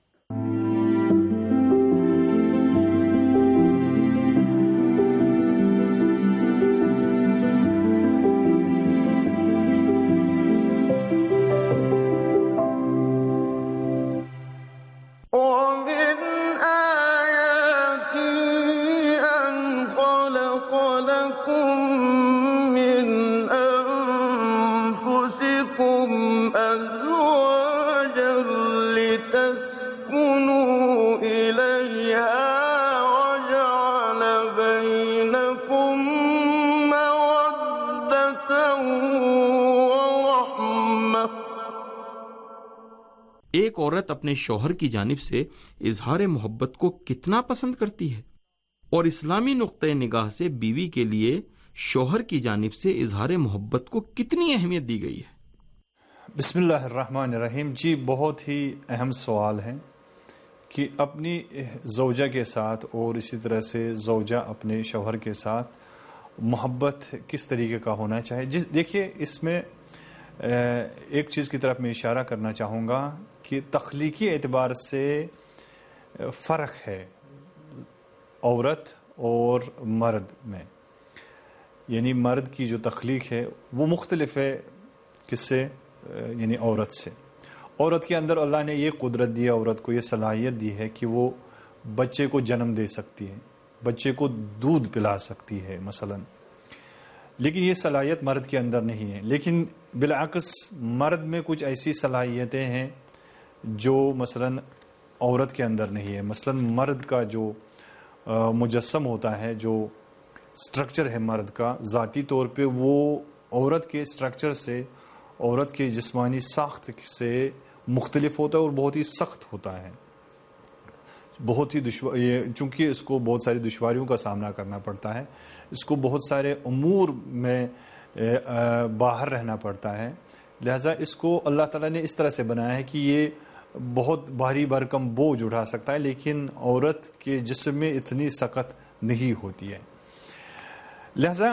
ایک عورت اپنے شوہر کی جانب سے اظہار محبت کو کتنا پسند کرتی ہے، اور اسلامی نقطۂ نگاہ سے بیوی کے لیے شوہر کی جانب سے اظہار محبت کو کتنی اہمیت دی گئی ہے۔ بسم اللہ الرحمن الرحیم۔ جی بہت ہی اہم سوال ہے کہ اپنی زوجہ کے ساتھ اور اسی طرح سے زوجہ اپنے شوہر کے ساتھ محبت کس طریقے کا ہونا چاہیے۔ جس دیکھیے اس میں ایک چیز کی طرف میں اشارہ کرنا چاہوں گا کہ تخلیقی اعتبار سے فرق ہے عورت اور مرد میں، یعنی مرد کی جو تخلیق ہے وہ مختلف ہے کس سے، یعنی عورت سے۔ عورت کے اندر اللہ نے یہ قدرت دی، عورت کو یہ صلاحیت دی ہے کہ وہ بچے کو جنم دے سکتی ہے، بچے کو دودھ پلا سکتی ہے مثلا، لیکن یہ صلاحیت مرد کے اندر نہیں ہے۔ لیکن بالعکس مرد میں کچھ ایسی صلاحیتیں ہیں جو مثلا عورت کے اندر نہیں ہے۔ مثلا مرد کا جو مجسم ہوتا ہے، جو سٹرکچر ہے مرد کا ذاتی طور پہ، وہ عورت کے سٹرکچر سے، عورت کے جسمانی ساخت سے مختلف ہوتا ہے اور بہت ہی سخت ہوتا ہے، بہت ہی دشوار، چونکہ اس کو بہت ساری دشواریوں کا سامنا کرنا پڑتا ہے، اس کو بہت سارے امور میں باہر رہنا پڑتا ہے، لہذا اس کو اللہ تعالیٰ نے اس طرح سے بنایا ہے کہ یہ بہت بھاری بھرکم بوجھ اٹھا سکتا ہے، لیکن عورت کے جسم میں اتنی سخت نہیں ہوتی ہے، لہذا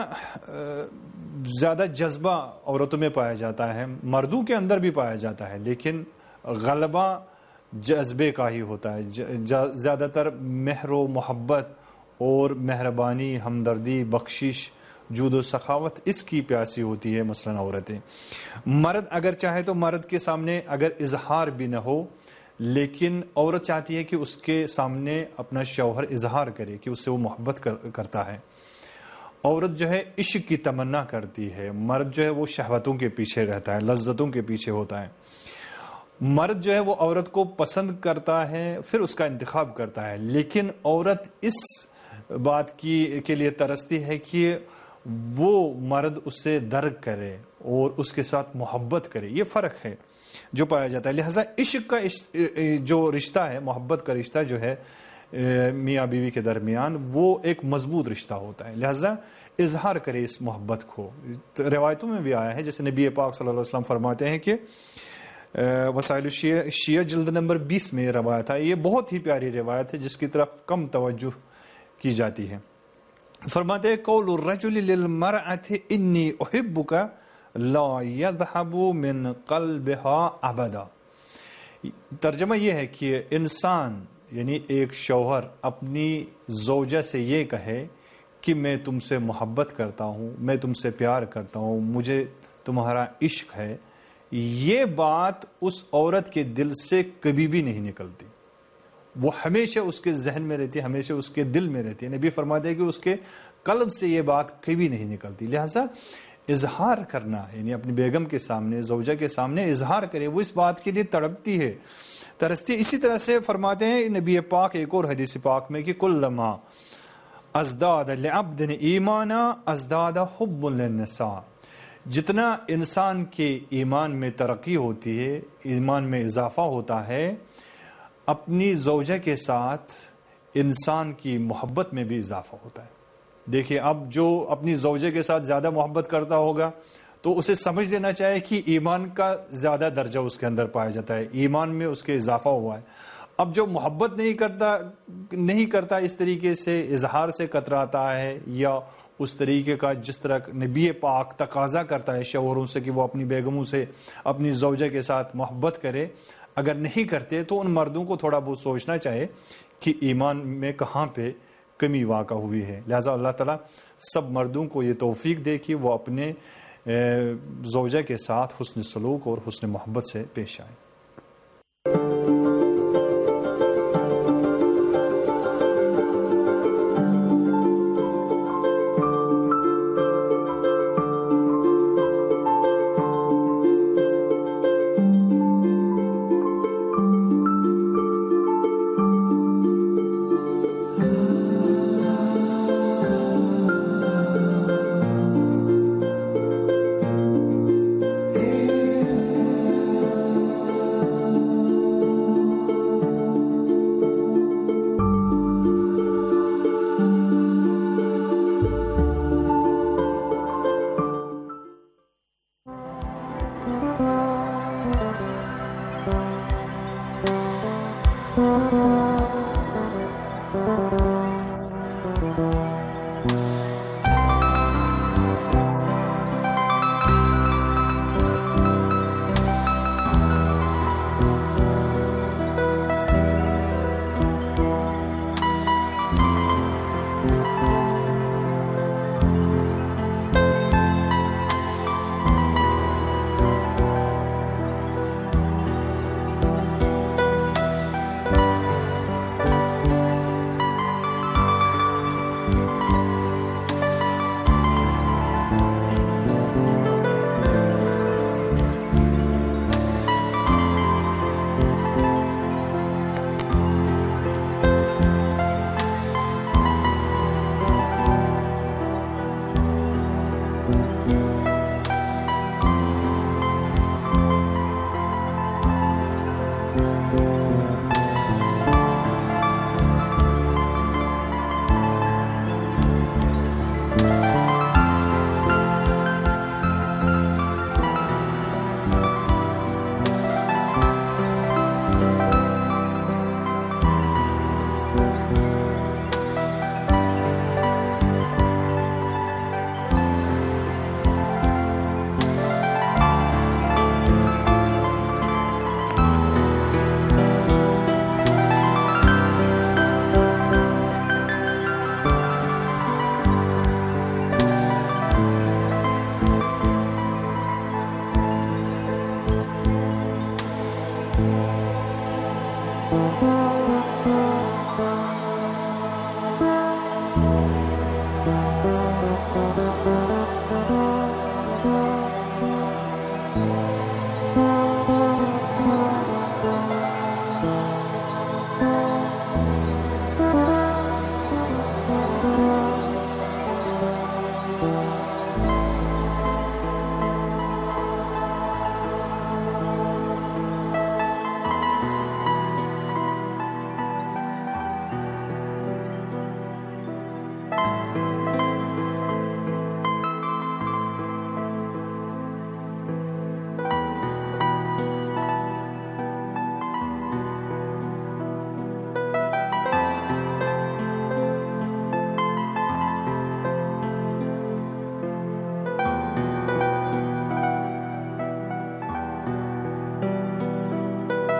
زیادہ جذبہ عورتوں میں پایا جاتا ہے، مردوں کے اندر بھی پایا جاتا ہے، لیکن غلبہ جذبے کا ہی ہوتا ہے، زیادہ تر مہر و محبت اور مہربانی، ہمدردی، بخشش، جود و سخاوت اس کی پیاسی ہوتی ہے مثلا عورتیں۔ مرد اگر چاہے تو مرد کے سامنے اگر اظہار بھی نہ ہو، لیکن عورت چاہتی ہے کہ اس کے سامنے اپنا شوہر اظہار کرے کہ اس سے وہ محبت کر, کرتا ہے۔ عورت جو ہے عشق کی تمنا کرتی ہے، مرد جو ہے وہ شہوتوں کے پیچھے رہتا ہے، لذتوں کے پیچھے ہوتا ہے۔ مرد جو ہے وہ عورت کو پسند کرتا ہے، پھر اس کا انتخاب کرتا ہے، لیکن عورت اس بات کی کے لیے ترستی ہے کہ وہ مرد اس سے درک کرے اور اس کے ساتھ محبت کرے، یہ فرق ہے جو پایا جاتا ہے۔ لہذا عشق کا جو رشتہ ہے، محبت کا رشتہ جو ہے، میاں بیوی کے درمیان وہ ایک مضبوط رشتہ ہوتا ہے. لہذا اظہار کرے اس محبت کو. روایتوں میں بھی آیا ہے, جیسے نبی پاک صلی اللہ علیہ وسلم فرماتے ہیں کہ وسائل الشیعہ شیعہ جلد نمبر بیس میں روایت ہے, یہ بہت ہی پیاری روایت ہے جس کی طرف کم توجہ کی جاتی ہے. فرماتے ہیں قول الرجل للمرأة انی احبک لا یذهب من قلبها ابدا. ترجمہ یہ ہے کہ انسان یعنی ایک شوہر اپنی زوجہ سے یہ کہے کہ میں تم سے محبت کرتا ہوں, میں تم سے پیار کرتا ہوں, مجھے تمہارا عشق ہے, یہ بات اس عورت کے دل سے کبھی بھی نہیں نکلتی. وہ ہمیشہ اس کے ذہن میں رہتی ہے, ہمیشہ اس کے دل میں رہتی ہے. نبی فرماتے ہیں کہ اس کے قلب سے یہ بات کبھی نہیں نکلتی. لہذا اظہار کرنا یعنی اپنی بیگم کے سامنے, زوجہ کے سامنے اظہار کرے, وہ اس بات کے لیے تڑپتی ہے, ترستی. اسی طرح سے فرماتے ہیں نبی پاک ایک اور حدیث پاک میں کہ کلما ازداد لعبد ایمانا ازداد حب للنساء. جتنا انسان کے ایمان میں ترقی ہوتی ہے, ایمان میں اضافہ ہوتا ہے, اپنی زوجہ کے ساتھ انسان کی محبت میں بھی اضافہ ہوتا ہے. دیکھیں اب جو اپنی زوجہ کے ساتھ زیادہ محبت کرتا ہوگا تو اسے سمجھ لینا چاہیے کہ ایمان کا زیادہ درجہ اس کے اندر پایا جاتا ہے, ایمان میں اس کے اضافہ ہوا ہے. اب جو محبت نہیں کرتا نہیں کرتا اس طریقے سے اظہار سے کتراتا ہے, یا اس طریقے کا جس طرح نبی پاک تقاضا کرتا ہے شوہروں سے کہ وہ اپنی بیگموں سے, اپنی زوجہ کے ساتھ محبت کرے, اگر نہیں کرتے تو ان مردوں کو تھوڑا بہت سوچنا چاہیے کہ ایمان میں کہاں پہ کمی واقع ہوئی ہے. لہذا اللہ تعالیٰ سب مردوں کو یہ توفیق دے کہ وہ اپنے زوجہ کے ساتھ حسن سلوک اور حسن محبت سے پیش آئیں. Thank you.